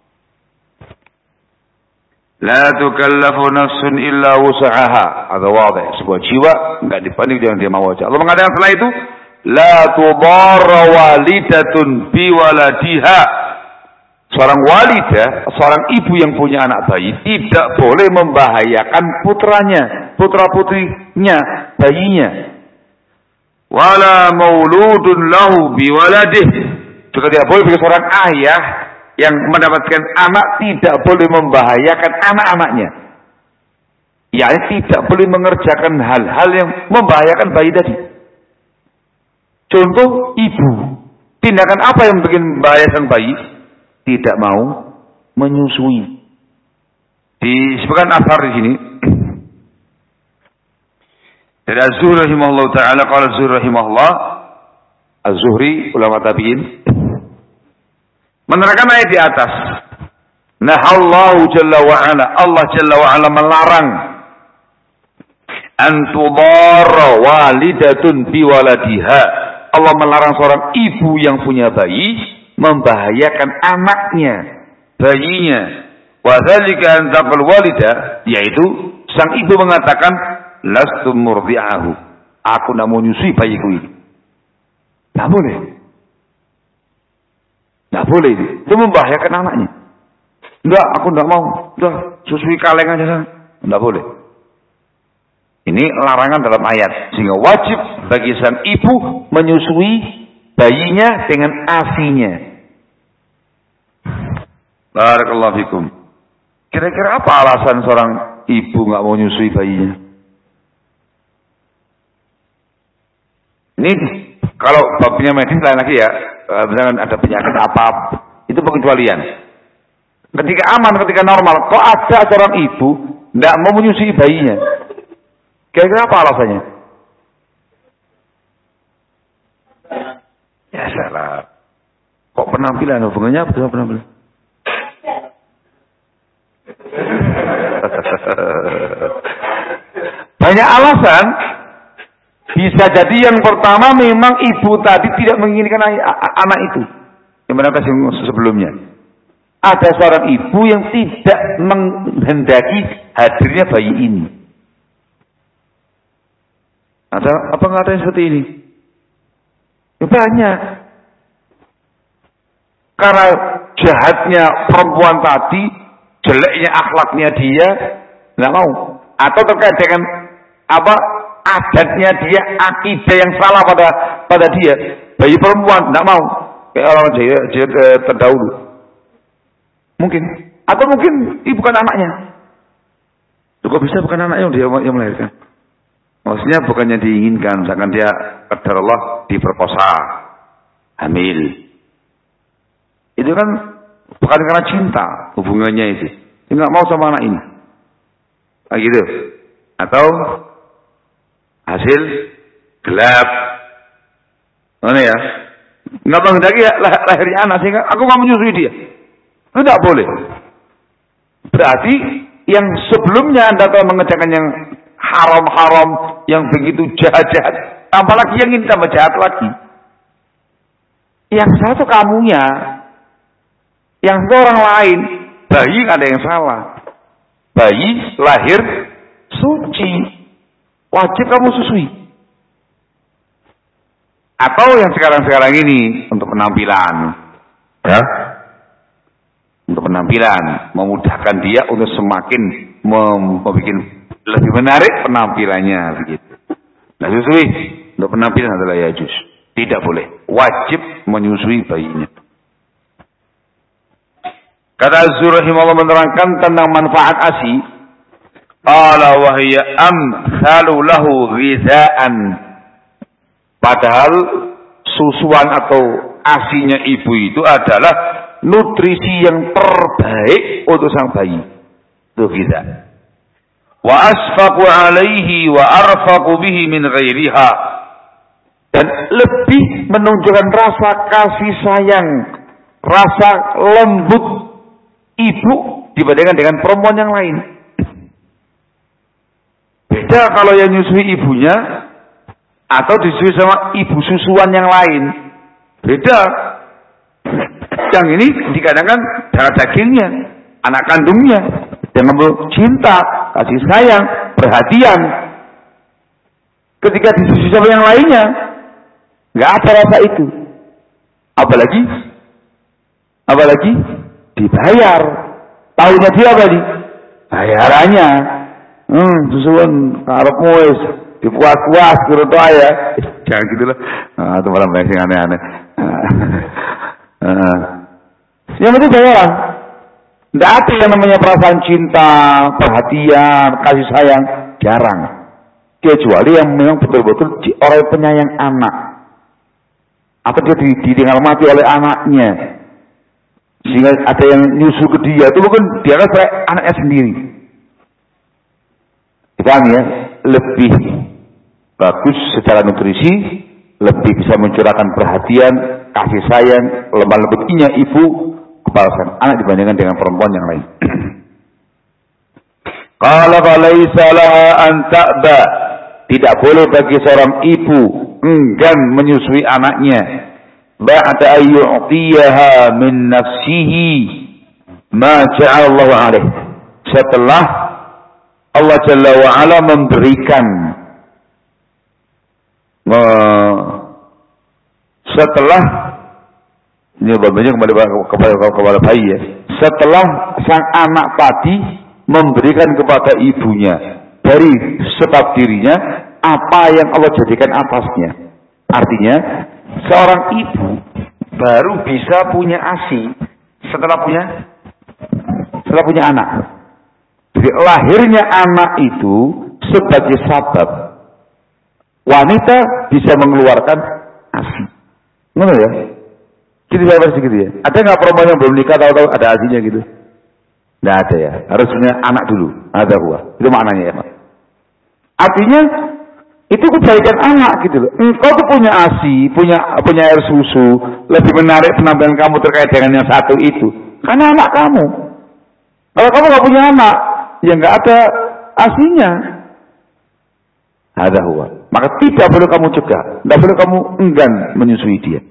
S1: La tukallafu nafsun illa wus'aha. Ada wadah. Sebuah jiwa enggak dibanding dengan dia mau aja. Allah mengatakan setelah itu, la tudarra walidatun bi waladiha. Seorang walidah, seorang ibu yang punya anak bayi tidak boleh membahayakan putranya, putra-putrinya, bayinya. Wala mauludun lahu biwaladih. Juga tidak boleh bagi seorang ayah yang mendapatkan anak tidak boleh membahayakan anak-anaknya. yakni tidak boleh mengerjakan hal-hal yang membahayakan bayi tadi. Contoh ibu, tindakan apa yang bikin membahayakan bayi? Tidak mau menyusui. Disebutkan asar di sini. Dari Az-Zuhri rahimahullah taala, qala Az-Zuhri rahimahullah, Az-Zuhri ulama tabi'in menerangkan ayat di atas. Nahallahu jalla wa ala, Allah jalla wa ala melarang an tudarra walidatun biwaladiha. Allah melarang seorang ibu yang punya bayi membahayakan anaknya, bayinya. Wa dzalika an taqul walidah, yaitu sang ibu mengatakan lastu murdi'ahu, aku nak mau nyusui bayiku ini. Tidak boleh. Tidak boleh itu membahayakan anaknya. Enggak, aku enggak mau. Udah, susui kaleng aja sana. Enggak boleh. Ini larangan dalam ayat. Sehingga wajib bagi sang ibu menyusui bayinya dengan asinya. Barakallahu fikum. Kira-kira apa alasan seorang ibu enggak mau menyusui bayinya? Ini kalau babnya medis lain lagi ya. Misalkan ada penyakit apa, itu pengecualian. Ketika aman, ketika normal, kok ada seorang ibu tidak mau menyusui bayinya? Kira-kira apa alasannya? Ya salah. Kok penampilan? Hubungannya apa dengan penampilan? Banyak alasan. Bisa jadi yang pertama memang ibu tadi tidak menginginkan anak itu. Yang mana sebelumnya. Ada seorang ibu yang tidak menghendaki hadirnya bayi ini. Ada apa nggak ada yang seperti ini? Ya, banyak. Karena jahatnya perempuan tadi, jeleknya akhlaknya dia, nggak mau. Atau terkait dengan apa adatnya dia, akidah yang salah pada dia, bayi perempuan nggak mau. Kayak orang Jaya terdahulu. Mungkin, atau mungkin ibu bukan anaknya. Kok bisa bukan anaknya yang melahirkan? Maksudnya bukannya diinginkan, misalkan dia qadar Allah diperkosa, hamil. Itu kan bukan karena cinta hubungannya itu. Dia nggak mau sama anak ini. Kayak gitu. Atau hasil gelap. Mana ya? Nggak menghendaki lahirnya anak sehingga aku nggak menyusui dia. Itu tidak boleh. Berarti yang sebelumnya Anda telah mengerjakan yang haram-haram, yang begitu jahat-jahat, apalagi yang ingin tambah jahat lagi. Yang satu kamunya, yang satu orang lain. Bayi ada yang salah. Bayi lahir suci, wajib kamu susui. Atau yang sekarang-sekarang ini untuk penampilan, ya? Untuk penampilan, memudahkan dia untuk semakin membuat lebih menarik penampilannya begitu. Nah, susui untuk penampilan adalah yajuz. Tidak boleh, wajib menyusui bayinya. Kata Az-Zuhri rahimahullah menerangkan tentang manfaat ASI. Qala wa hiya amsalu lahu ghidhaan. Padahal susuan atau ASInya ibu itu adalah nutrisi yang terbaik untuk sang bayi. Itu ghidha. Wa asfaqu alaihi wa arfaqu bihi min ghairiha. Dan lebih menunjukkan rasa kasih sayang, rasa lembut ibu dibandingkan dengan perempuan yang lain. Beda kalau yang nyusui ibunya atau disusui sama ibu susuan yang lain. Beda. Yang ini dikatakan darah dagingnya, anak kandungnya, dengan cinta, kasih sayang, perhatian. Ketika disusui sama yang lainnya, nggak ada rasa itu. Apalagi dibayar. Tahunya dia apa nih? Bayarannya. Susuan karepmu wis dikuas-kuas kira ya. Jangan gitu loh. Itu malah banyak yang aneh-aneh. Yang penting bayaran. Tidak ada yang namanya perasaan cinta, perhatian, kasih sayang. Jarang. Kecuali yang memang betul-betul orang penyayang anak. Atau dia ditinggal mati oleh anaknya. Sehingga ada yang nyusu ke dia. Itu bukan dia kan anaknya sendiri. Paham ya? Lebih bagus secara nutrisi. Lebih bisa mencurahkan perhatian, kasih sayang, lemah lembutnya ibu kepada sang anak dibandingkan dengan perempuan yang lain. Qala falaisa laha an ta'ba. Tidak boleh bagi seorang ibu enggan menyusui anaknya ba'da ayyu'tiyaha min nafsihi ma ja'alallahu alaih. Setelah Allah Jalla wa Ala memberikan setelah ini berbanding kepada bayi ya. Setelah sang anak tadi memberikan kepada ibunya dari sebab dirinya apa yang Allah jadikan atasnya. Artinya seorang ibu baru bisa punya ASI setelah punya anak. Jadi lahirnya anak itu sebagai sabab wanita bisa mengeluarkan ASI. Mana ya? Jadi saya pasti gitu ya. Ada nggak perempuan yang belum nikah tahu-tahu ada ASI-nya gitu? Nggak ada ya. Harus punya anak dulu. Ada gua. Itu maknanya ya, Pak. Artinya itu kebaikan anak gitu loh. Engkau tuh punya ASI, punya air susu, lebih menarik penampilan kamu terkait dengan yang satu itu. Karena anak kamu. Kalau kamu nggak punya anak, ya nggak ada ASI-nya. Ada huwa. Maka tidak boleh kamu cegah, tidak boleh kamu enggan menyusui dia.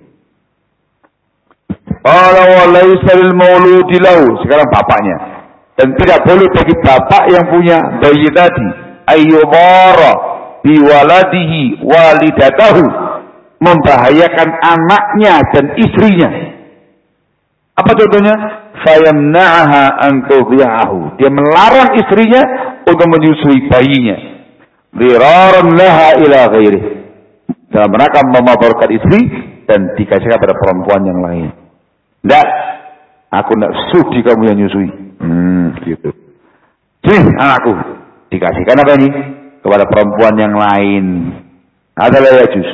S1: Sekarang bapaknya. Dan tidak boleh bagi bapak yang punya bayi tadi ayyubara biwaladihi walidatahu, membahayakan anaknya dan istrinya. Apa contohnya? Fayamna'aha an tudhi'ahu. Dia melarang istrinya untuk menyusui bayinya. Diraran laha ila ghairih. Dalam rangka memabarkan istri dan dikasihkan pada perempuan yang lain. Tidak, aku tidak sudi kamu yang nyusui. Gitu. Sini anakku, dikasihkan apa ini? Kepada perempuan yang lain. Adalah yajus.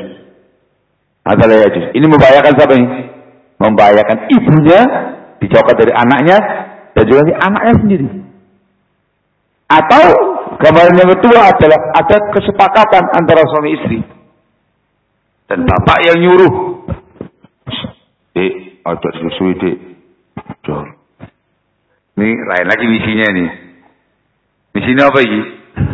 S1: Ini membahayakan siapa ini? Membahayakan ibunya, dijauhkan dari anaknya, dan juga anaknya sendiri. Atau gambaran yang kedua adalah ada kesepakatan antara suami istri dan bapak yang nyuruh. Dek, ada susui dek. Jor. Ini lain lagi misinya nih. Misinya apa ini?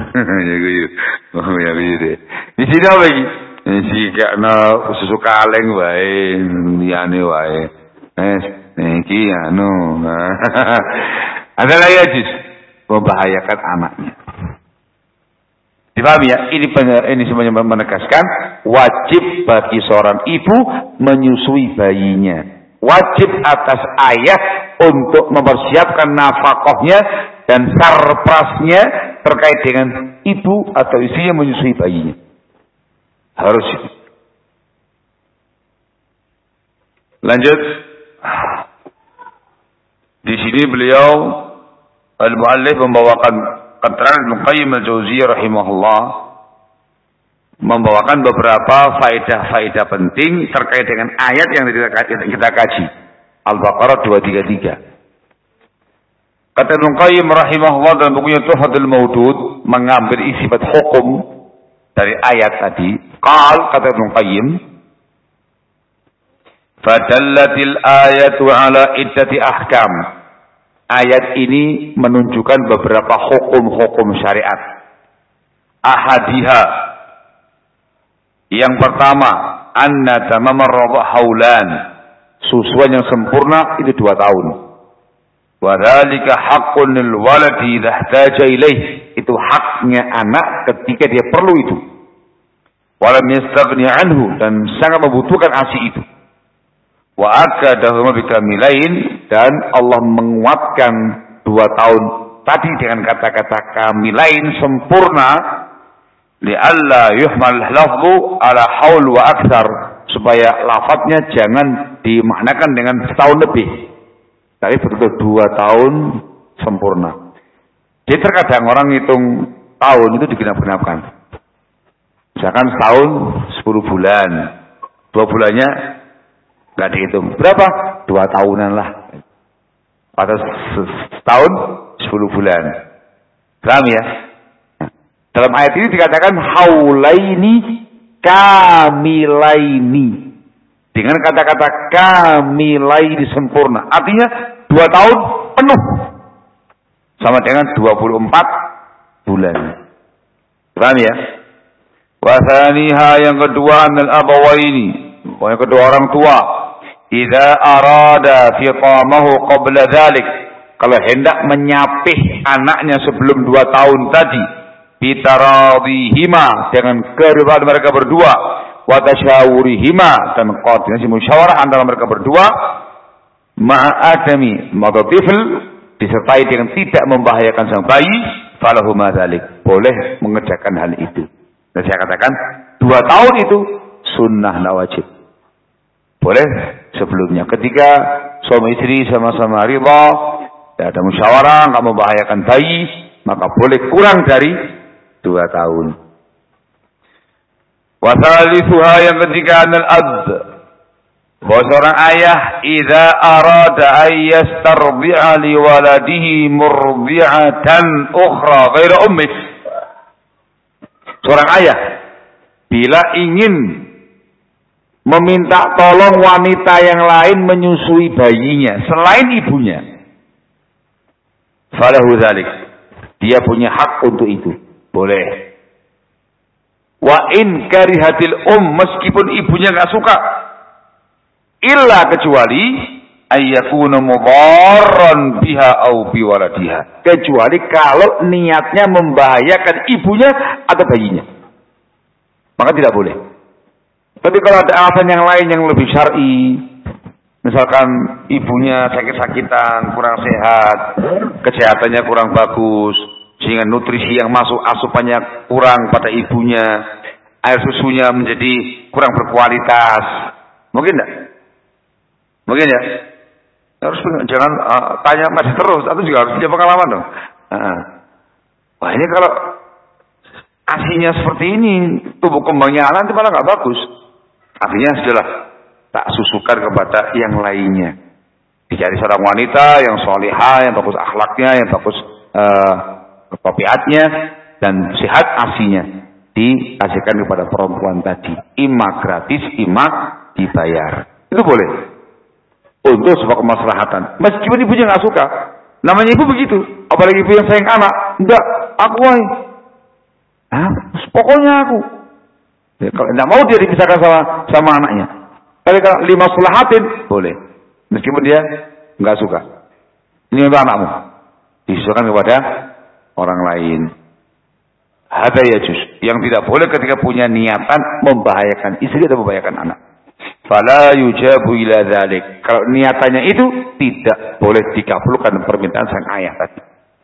S1: Misinya apa ini? Misi karena susu kaleng wae, liyane wae. Iki anu. Ada lagi ajis membahayakan anaknya. Dipahami ya? Ini semuanya menegaskan wajib bagi seorang ibu menyusui bayinya. Wajib atas ayah untuk mempersiapkan nafkahnya dan sarprasnya terkait dengan ibu atau istrinya menyusui bayinya. Harus. Lanjut. Di sini beliau al-muallif membawakan keterangan Ibnu Qayyim al-Jauziyah rahimahullah, membawakan beberapa faedah-faedah penting terkait dengan ayat yang kita kaji. Al-Baqarah 233. Kata Ibnu Qayyim rahimahullah dalam bukunya Tuhfatul Mawdud, mengambil isbat hukum dari ayat tadi. Kata Ibnu Qayyim, fadallatil ayatu ala iddati ahkam. Ayat ini menunjukkan beberapa hukum-hukum syariat. Ahadiha, yang pertama, anna tamamar radha haulan. Susuan yang sempurna itu 2 tahun. Wa dzalika haqqun lil waladi idza ihtaja ilaih. Itu haknya anak ketika dia perlu itu. Wa lam yastaghni anhu, dan sangat membutuhkan ASI itu. Wa akadahu bikamilain, dan Allah menguatkan 2 tahun tadi dengan kata-kata kamilain, sempurna, li'alla yuhmal lafzu ala haul wa aktsar, supaya lafadznya jangan dimaknakan dengan setahun lebih, tapi betul-betul 2 tahun sempurna. Jadi terkadang orang hitung tahun itu digenap-genapkan. Misalkan setahun 10 bulan, 2 bulannya nggak dihitung. Berapa? 2 tahunan lah. Atau setahun 10 bulan. Paham ya? Dalam ayat ini dikatakan haulaini kamilaini. Dengan kata-kata kamilaini, sempurna. Artinya 2 tahun penuh. Sama dengan 24 bulan. Paham ya? Wasaniha, yang kedua, anal abawaini. Yang kedua orang tua. Idza arada fitamahu qabla dzalik. Kalau hendak menyapih anaknya sebelum 2 tahun tadi. Bitaradihima, dengan keridhaan mereka berdua, wa tasyawurihima, dan koordinasi musyawarah antara mereka berdua, ma'adami madatifl, disertai dengan tidak membahayakan sang bayi, falahuma dzalik, boleh mengerjakan hal itu. Dan saya katakan 2 tahun itu sunnah la wajib. Boleh sebelumnya, ketika suami istri sama-sama ridha, tidak ada musyawarah, enggak membahayakan bayi, maka boleh kurang dari 2 tahun. Wa thalithuha, yang ketiga, anal ab, bahwa seorang ayah idza arada ay yastardi'a li waladihi murdi'atan ukhra ghaira ummih. Seorang ayah bila ingin meminta tolong wanita yang lain menyusui bayinya selain ibunya, falahu dzalik, dia punya hak untuk itu. Boleh. Wa in karihatil meskipun ibunya enggak suka, illa, kecuali ayyakuna mudarran biha au biwaladiha, kecuali kalau niatnya membahayakan ibunya atau bayinya, maka tidak boleh. Tapi kalau ada alasan yang lain yang lebih syar'i, misalkan ibunya sakit-sakitan, kurang sehat, kesehatannya kurang bagus, sehingga nutrisi yang masuk asupannya kurang pada ibunya, air susunya menjadi kurang berkualitas, mungkin enggak? Mungkin ya? Harus jangan tanya masih terus, atau juga harus punya pengalaman dong. Wah, ini kalau asinya seperti ini, tubuh kembangnya anak itu malah nggak bagus. Artinya sudahlah, tak susukan kepada yang lainnya. Dicari seorang wanita yang salihah, yang bagus akhlaknya, yang bagus tabiatnya, dan sehat asinya, dikasihkan kepada perempuan tadi. Ima gratis, ima dibayar. Itu boleh. Untuk sebuah kemaslahatan. Meskipun ibunya nggak suka. Namanya ibu begitu. Apalagi ibu yang sayang anak. Enggak, aku woy. Pokoknya aku. Ya, kalau tidak mau dia dipisahkan sama anaknya. Tapi kalau limaslahatin, boleh. Meskipun dia nggak suka. Ini untuk anakmu. Disusulkan kepada orang lain. Hada yajuz. Yang tidak boleh ketika punya niatan membahayakan istri atau membahayakan anak. Fala yujabu ila dzalik. Kalau niatannya itu tidak boleh dikabulkan permintaan sang ayah tadi.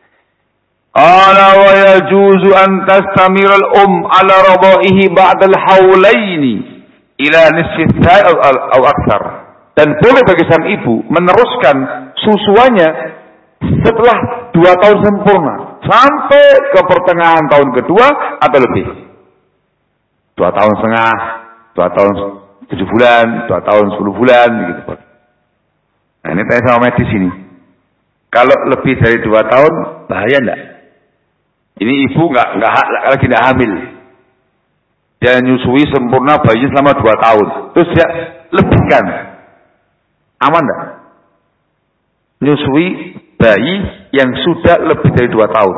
S1: Ala wa yajuzu an tastamir al ala radaihi ba'da al-haulaini ila nisfi aw aktsar. Dan boleh bagi sang ibu meneruskan susuannya setelah 2 tahun sempurna sampai ke pertengahan tahun kedua atau lebih. 2 tahun setengah, 2 tahun 7 bulan, 2 tahun 10 bulan gitu. Nah, ini tanya sama medis ini. Kalau lebih dari 2 tahun bahaya enggak? Ini ibu lagi enggak hamil. Dia nyusui sempurna bayi selama 2 tahun. Terus dia lebihkan. Aman enggak? Nyusui bayi yang sudah lebih dari 2 tahun.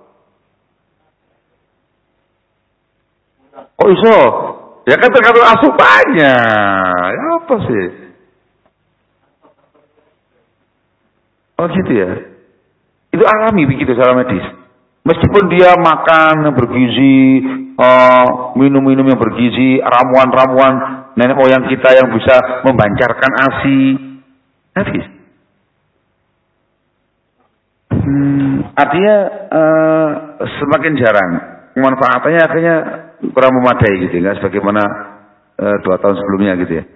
S1: Kok iso? Ya kan tergantung asupannya. Ya apa sih? Oh gitu ya. Itu alami begitu secara medis. Meskipun dia makan yang bergizi, minum-minum yang bergizi, ramuan-ramuan nenek moyang kita yang bisa membancarkan ASI, habis. Artinya semakin jarang, manfaatnya akhirnya kurang memadai gitu, nggak sebagaimana 2 tahun sebelumnya gitu ya.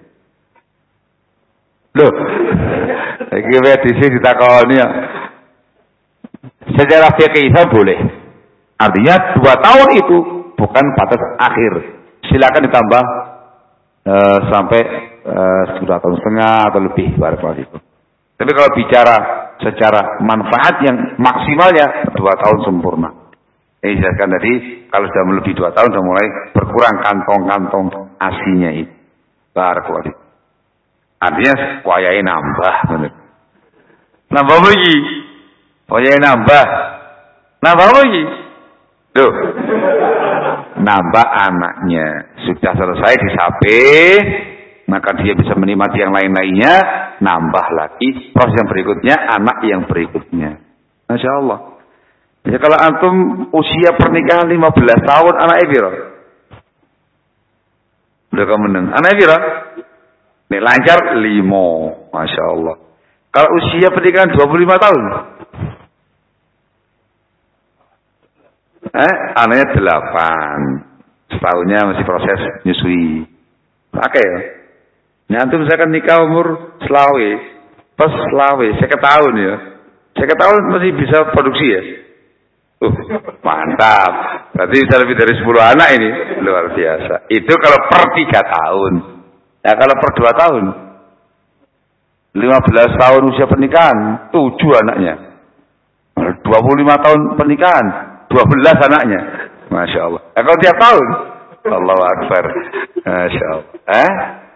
S1: Loh, lagi medis ditakoni ya. Secara fikih boleh. Artinya 2 tahun itu bukan batas akhir. Silakan ditambah sampai 2 tahun setengah atau lebih barakallahu fikum. Tapi kalau bicara secara manfaat yang maksimalnya 2 tahun sempurna. Ini jelaskan tadi kalau sudah melebihi 2 tahun sudah mulai berkurang kantong-kantong asinya itu. Barakallahu fikum. Artinya wayai nambah, benar. Nambah lagi. Wayai nambah lagi. Tuh. Nambah anaknya. Sudah selesai disape, maka dia bisa menikmati yang lain-lainnya, nambah lagi. Proses yang berikutnya, anak yang berikutnya. Masya Allah. Jadi kalau antum usia pernikahan 15 tahun, anak piro? Udah kamu meneng. Anak piro? Nih lancar 5. Masya Allah. Kalau usia pernikahan 25 tahun, anaknya 8. Setahunnya masih proses nyusui. Pakai ya. Nah, antum misalkan nikah umur selawe, pas selawe, 50 tahun ya. 50 tahun masih bisa produksi ya. Mantap. Berarti bisa lebih dari 10 anak ini. Luar biasa. Itu kalau per 3 tahun. Ya kalau per 2 tahun. 15 tahun usia pernikahan, 7 anaknya. 25 tahun pernikahan, 12 anaknya. Masya Allah. Kalau tiap tahun, Allahu Akbar. Masya Allah.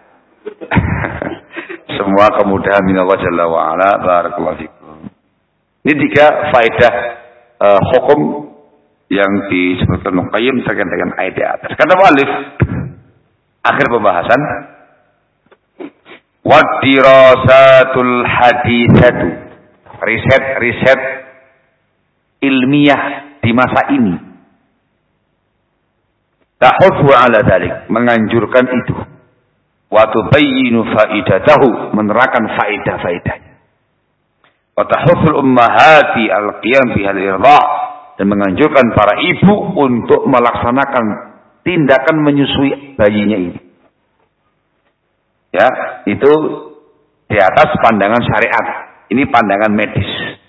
S1: Semua kemudahan minallah Jalla wa'ala. Barakallahu fikum. Ini 3 faedah hukum yang disebutkan Ibnu Qayyim terkait dengan ayat di atas. Kata muallif, akhir pembahasan, wadirasatul hadisatu, riset ilmiah di masa ini, tahudhu ala dzalik, menganjurkan itu, wa tubayyinu faidatahu, menerangkan faedah-faedahnya, wa tahudhul ummahati al-qiyam bihal irda', dan menganjurkan para ibu untuk melaksanakan tindakan menyusui bayinya ini. Ya, itu di atas pandangan syariat. Ini pandangan medis.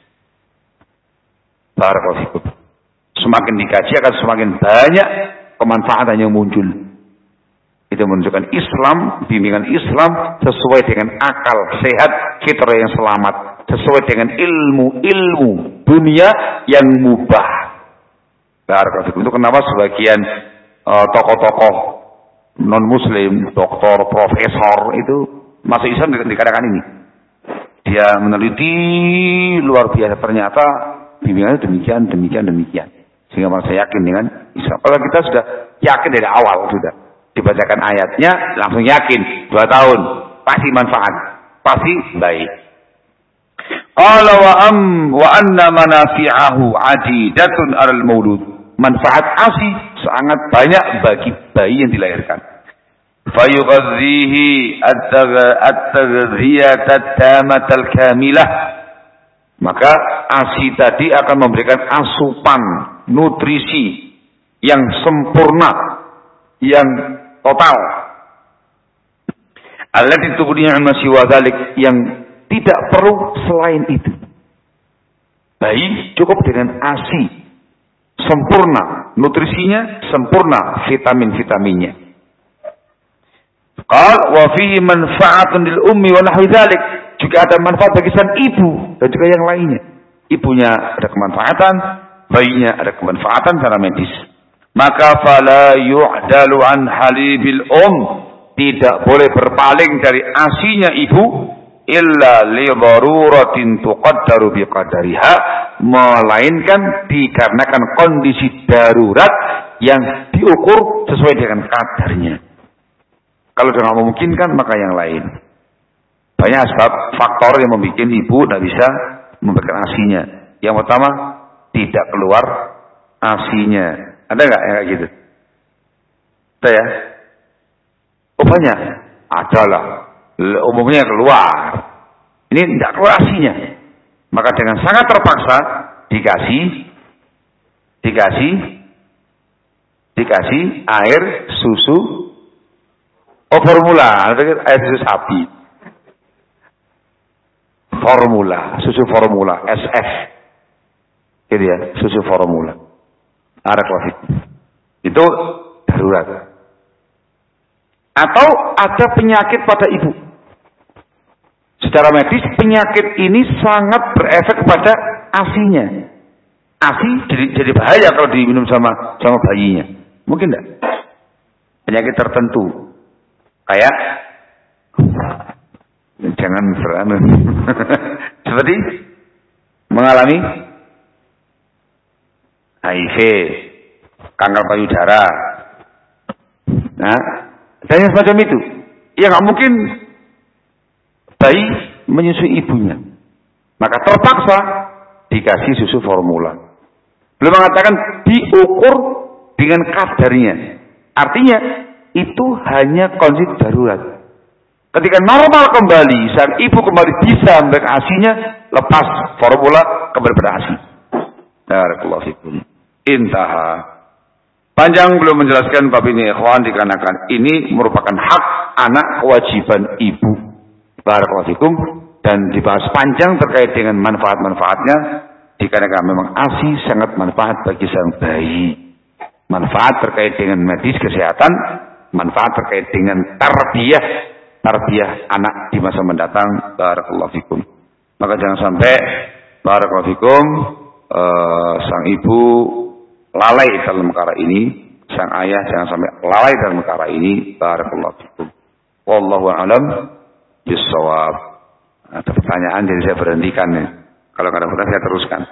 S1: Barakallahu fikum. Semakin dikaji akan semakin banyak kemanfaatan yang muncul. Itu menunjukkan Islam, bimbingan Islam sesuai dengan akal sehat, fitrah yang selamat, sesuai dengan ilmu dunia yang mubah. Barakallahu fikum. Itu kenapa sebagian tokoh-tokoh non-muslim, doktor, profesor itu masuk Islam dikatakan ini. Dia meneliti luar biasa, ternyata bimbingannya demikian. Sehingga manusia yakin dengan Islam. Kalau kita sudah yakin dari awal, sudah dibacakan ayatnya, langsung yakin 2 tahun pasti manfaat, pasti baik. Qala wa anna manafi'ahu adidatun alal maulud. Manfaat ASI sangat banyak bagi bayi yang dilahirkan. Fayughadhihi at-taghdhiyat at-tamatal kamilah. Maka ASI tadi akan memberikan asupan nutrisi yang sempurna, yang total. Allati tughni'u an siwa dzalik, yang tidak perlu selain itu. Bayi cukup dengan ASI. Sempurna. Nutrisinya sempurna. Vitamin-vitaminnya. Qal wa fihi manfaatun lil ummi wa nahwi dzalik. Juga ada manfaat bagi sang ibu dan juga yang lainnya. Ibunya ada kemanfaatan, bayinya ada kemanfaatan secara medis. Maka fala yu'dalu an halibil tidak boleh berpaling dari asinya ibu illa li daruratin tuqaddaru biqadariha, melainkan dikarenakan kondisi darurat yang diukur sesuai dengan kadarnya. Kalau tidak memungkinkan maka yang lain. Banyak sebab faktor yang membuat ibu tidak bisa memberikan asinya. Yang pertama, tidak keluar asinya. Ada nggak yang kayak gitu? Ada ya? Banyak. Adalah. Umumnya keluar. Ini tidak keluar asinya. Maka dengan sangat terpaksa dikasih air susu formula, air susu sapi. Susu formula, SF. Gitu ya, susu formula. Areklafit. Itu darurat. Atau ada penyakit pada ibu. Secara medis penyakit ini sangat berefek pada asinya. ASI jadi bahaya kalau diminum sama bayinya. Mungkin enggak? Penyakit tertentu. Kayak jangan beranus. Seperti mengalami HIV, kanker payudara. Nah, dan yang semacam itu. Ya nggak mungkin bayi menyusui ibunya. Maka terpaksa dikasih susu formula. Belum mengatakan diukur dengan kadarnya. Artinya itu hanya kondisi darurat. Ketika normal kembali, sang ibu kembali bisa memberikan asinya, lepas formula kembali pada asi. Barakallahu fikum. Intaha. Panjang belum menjelaskan bab ini, ikhwan, dikarenakan ini merupakan hak anak, kewajiban ibu. Barakallahu fikum. Dan dibahas panjang terkait dengan manfaat-manfaatnya, dikarenakan memang ASI sangat manfaat bagi sang bayi. Manfaat terkait dengan medis kesehatan, manfaat terkait dengan tarbiyah anak di masa mendatang. Barakallahu fikum. Maka jangan sampai barakallahu fikum sang ibu lalai dalam perkara ini, sang ayah jangan sampai lalai dalam perkara ini. Barakallahu fikum. Wallahu a'lam bissawab. Ada pertanyaan jadi saya berhentikan ya. Kalau nggak ada pertanyaan saya teruskan.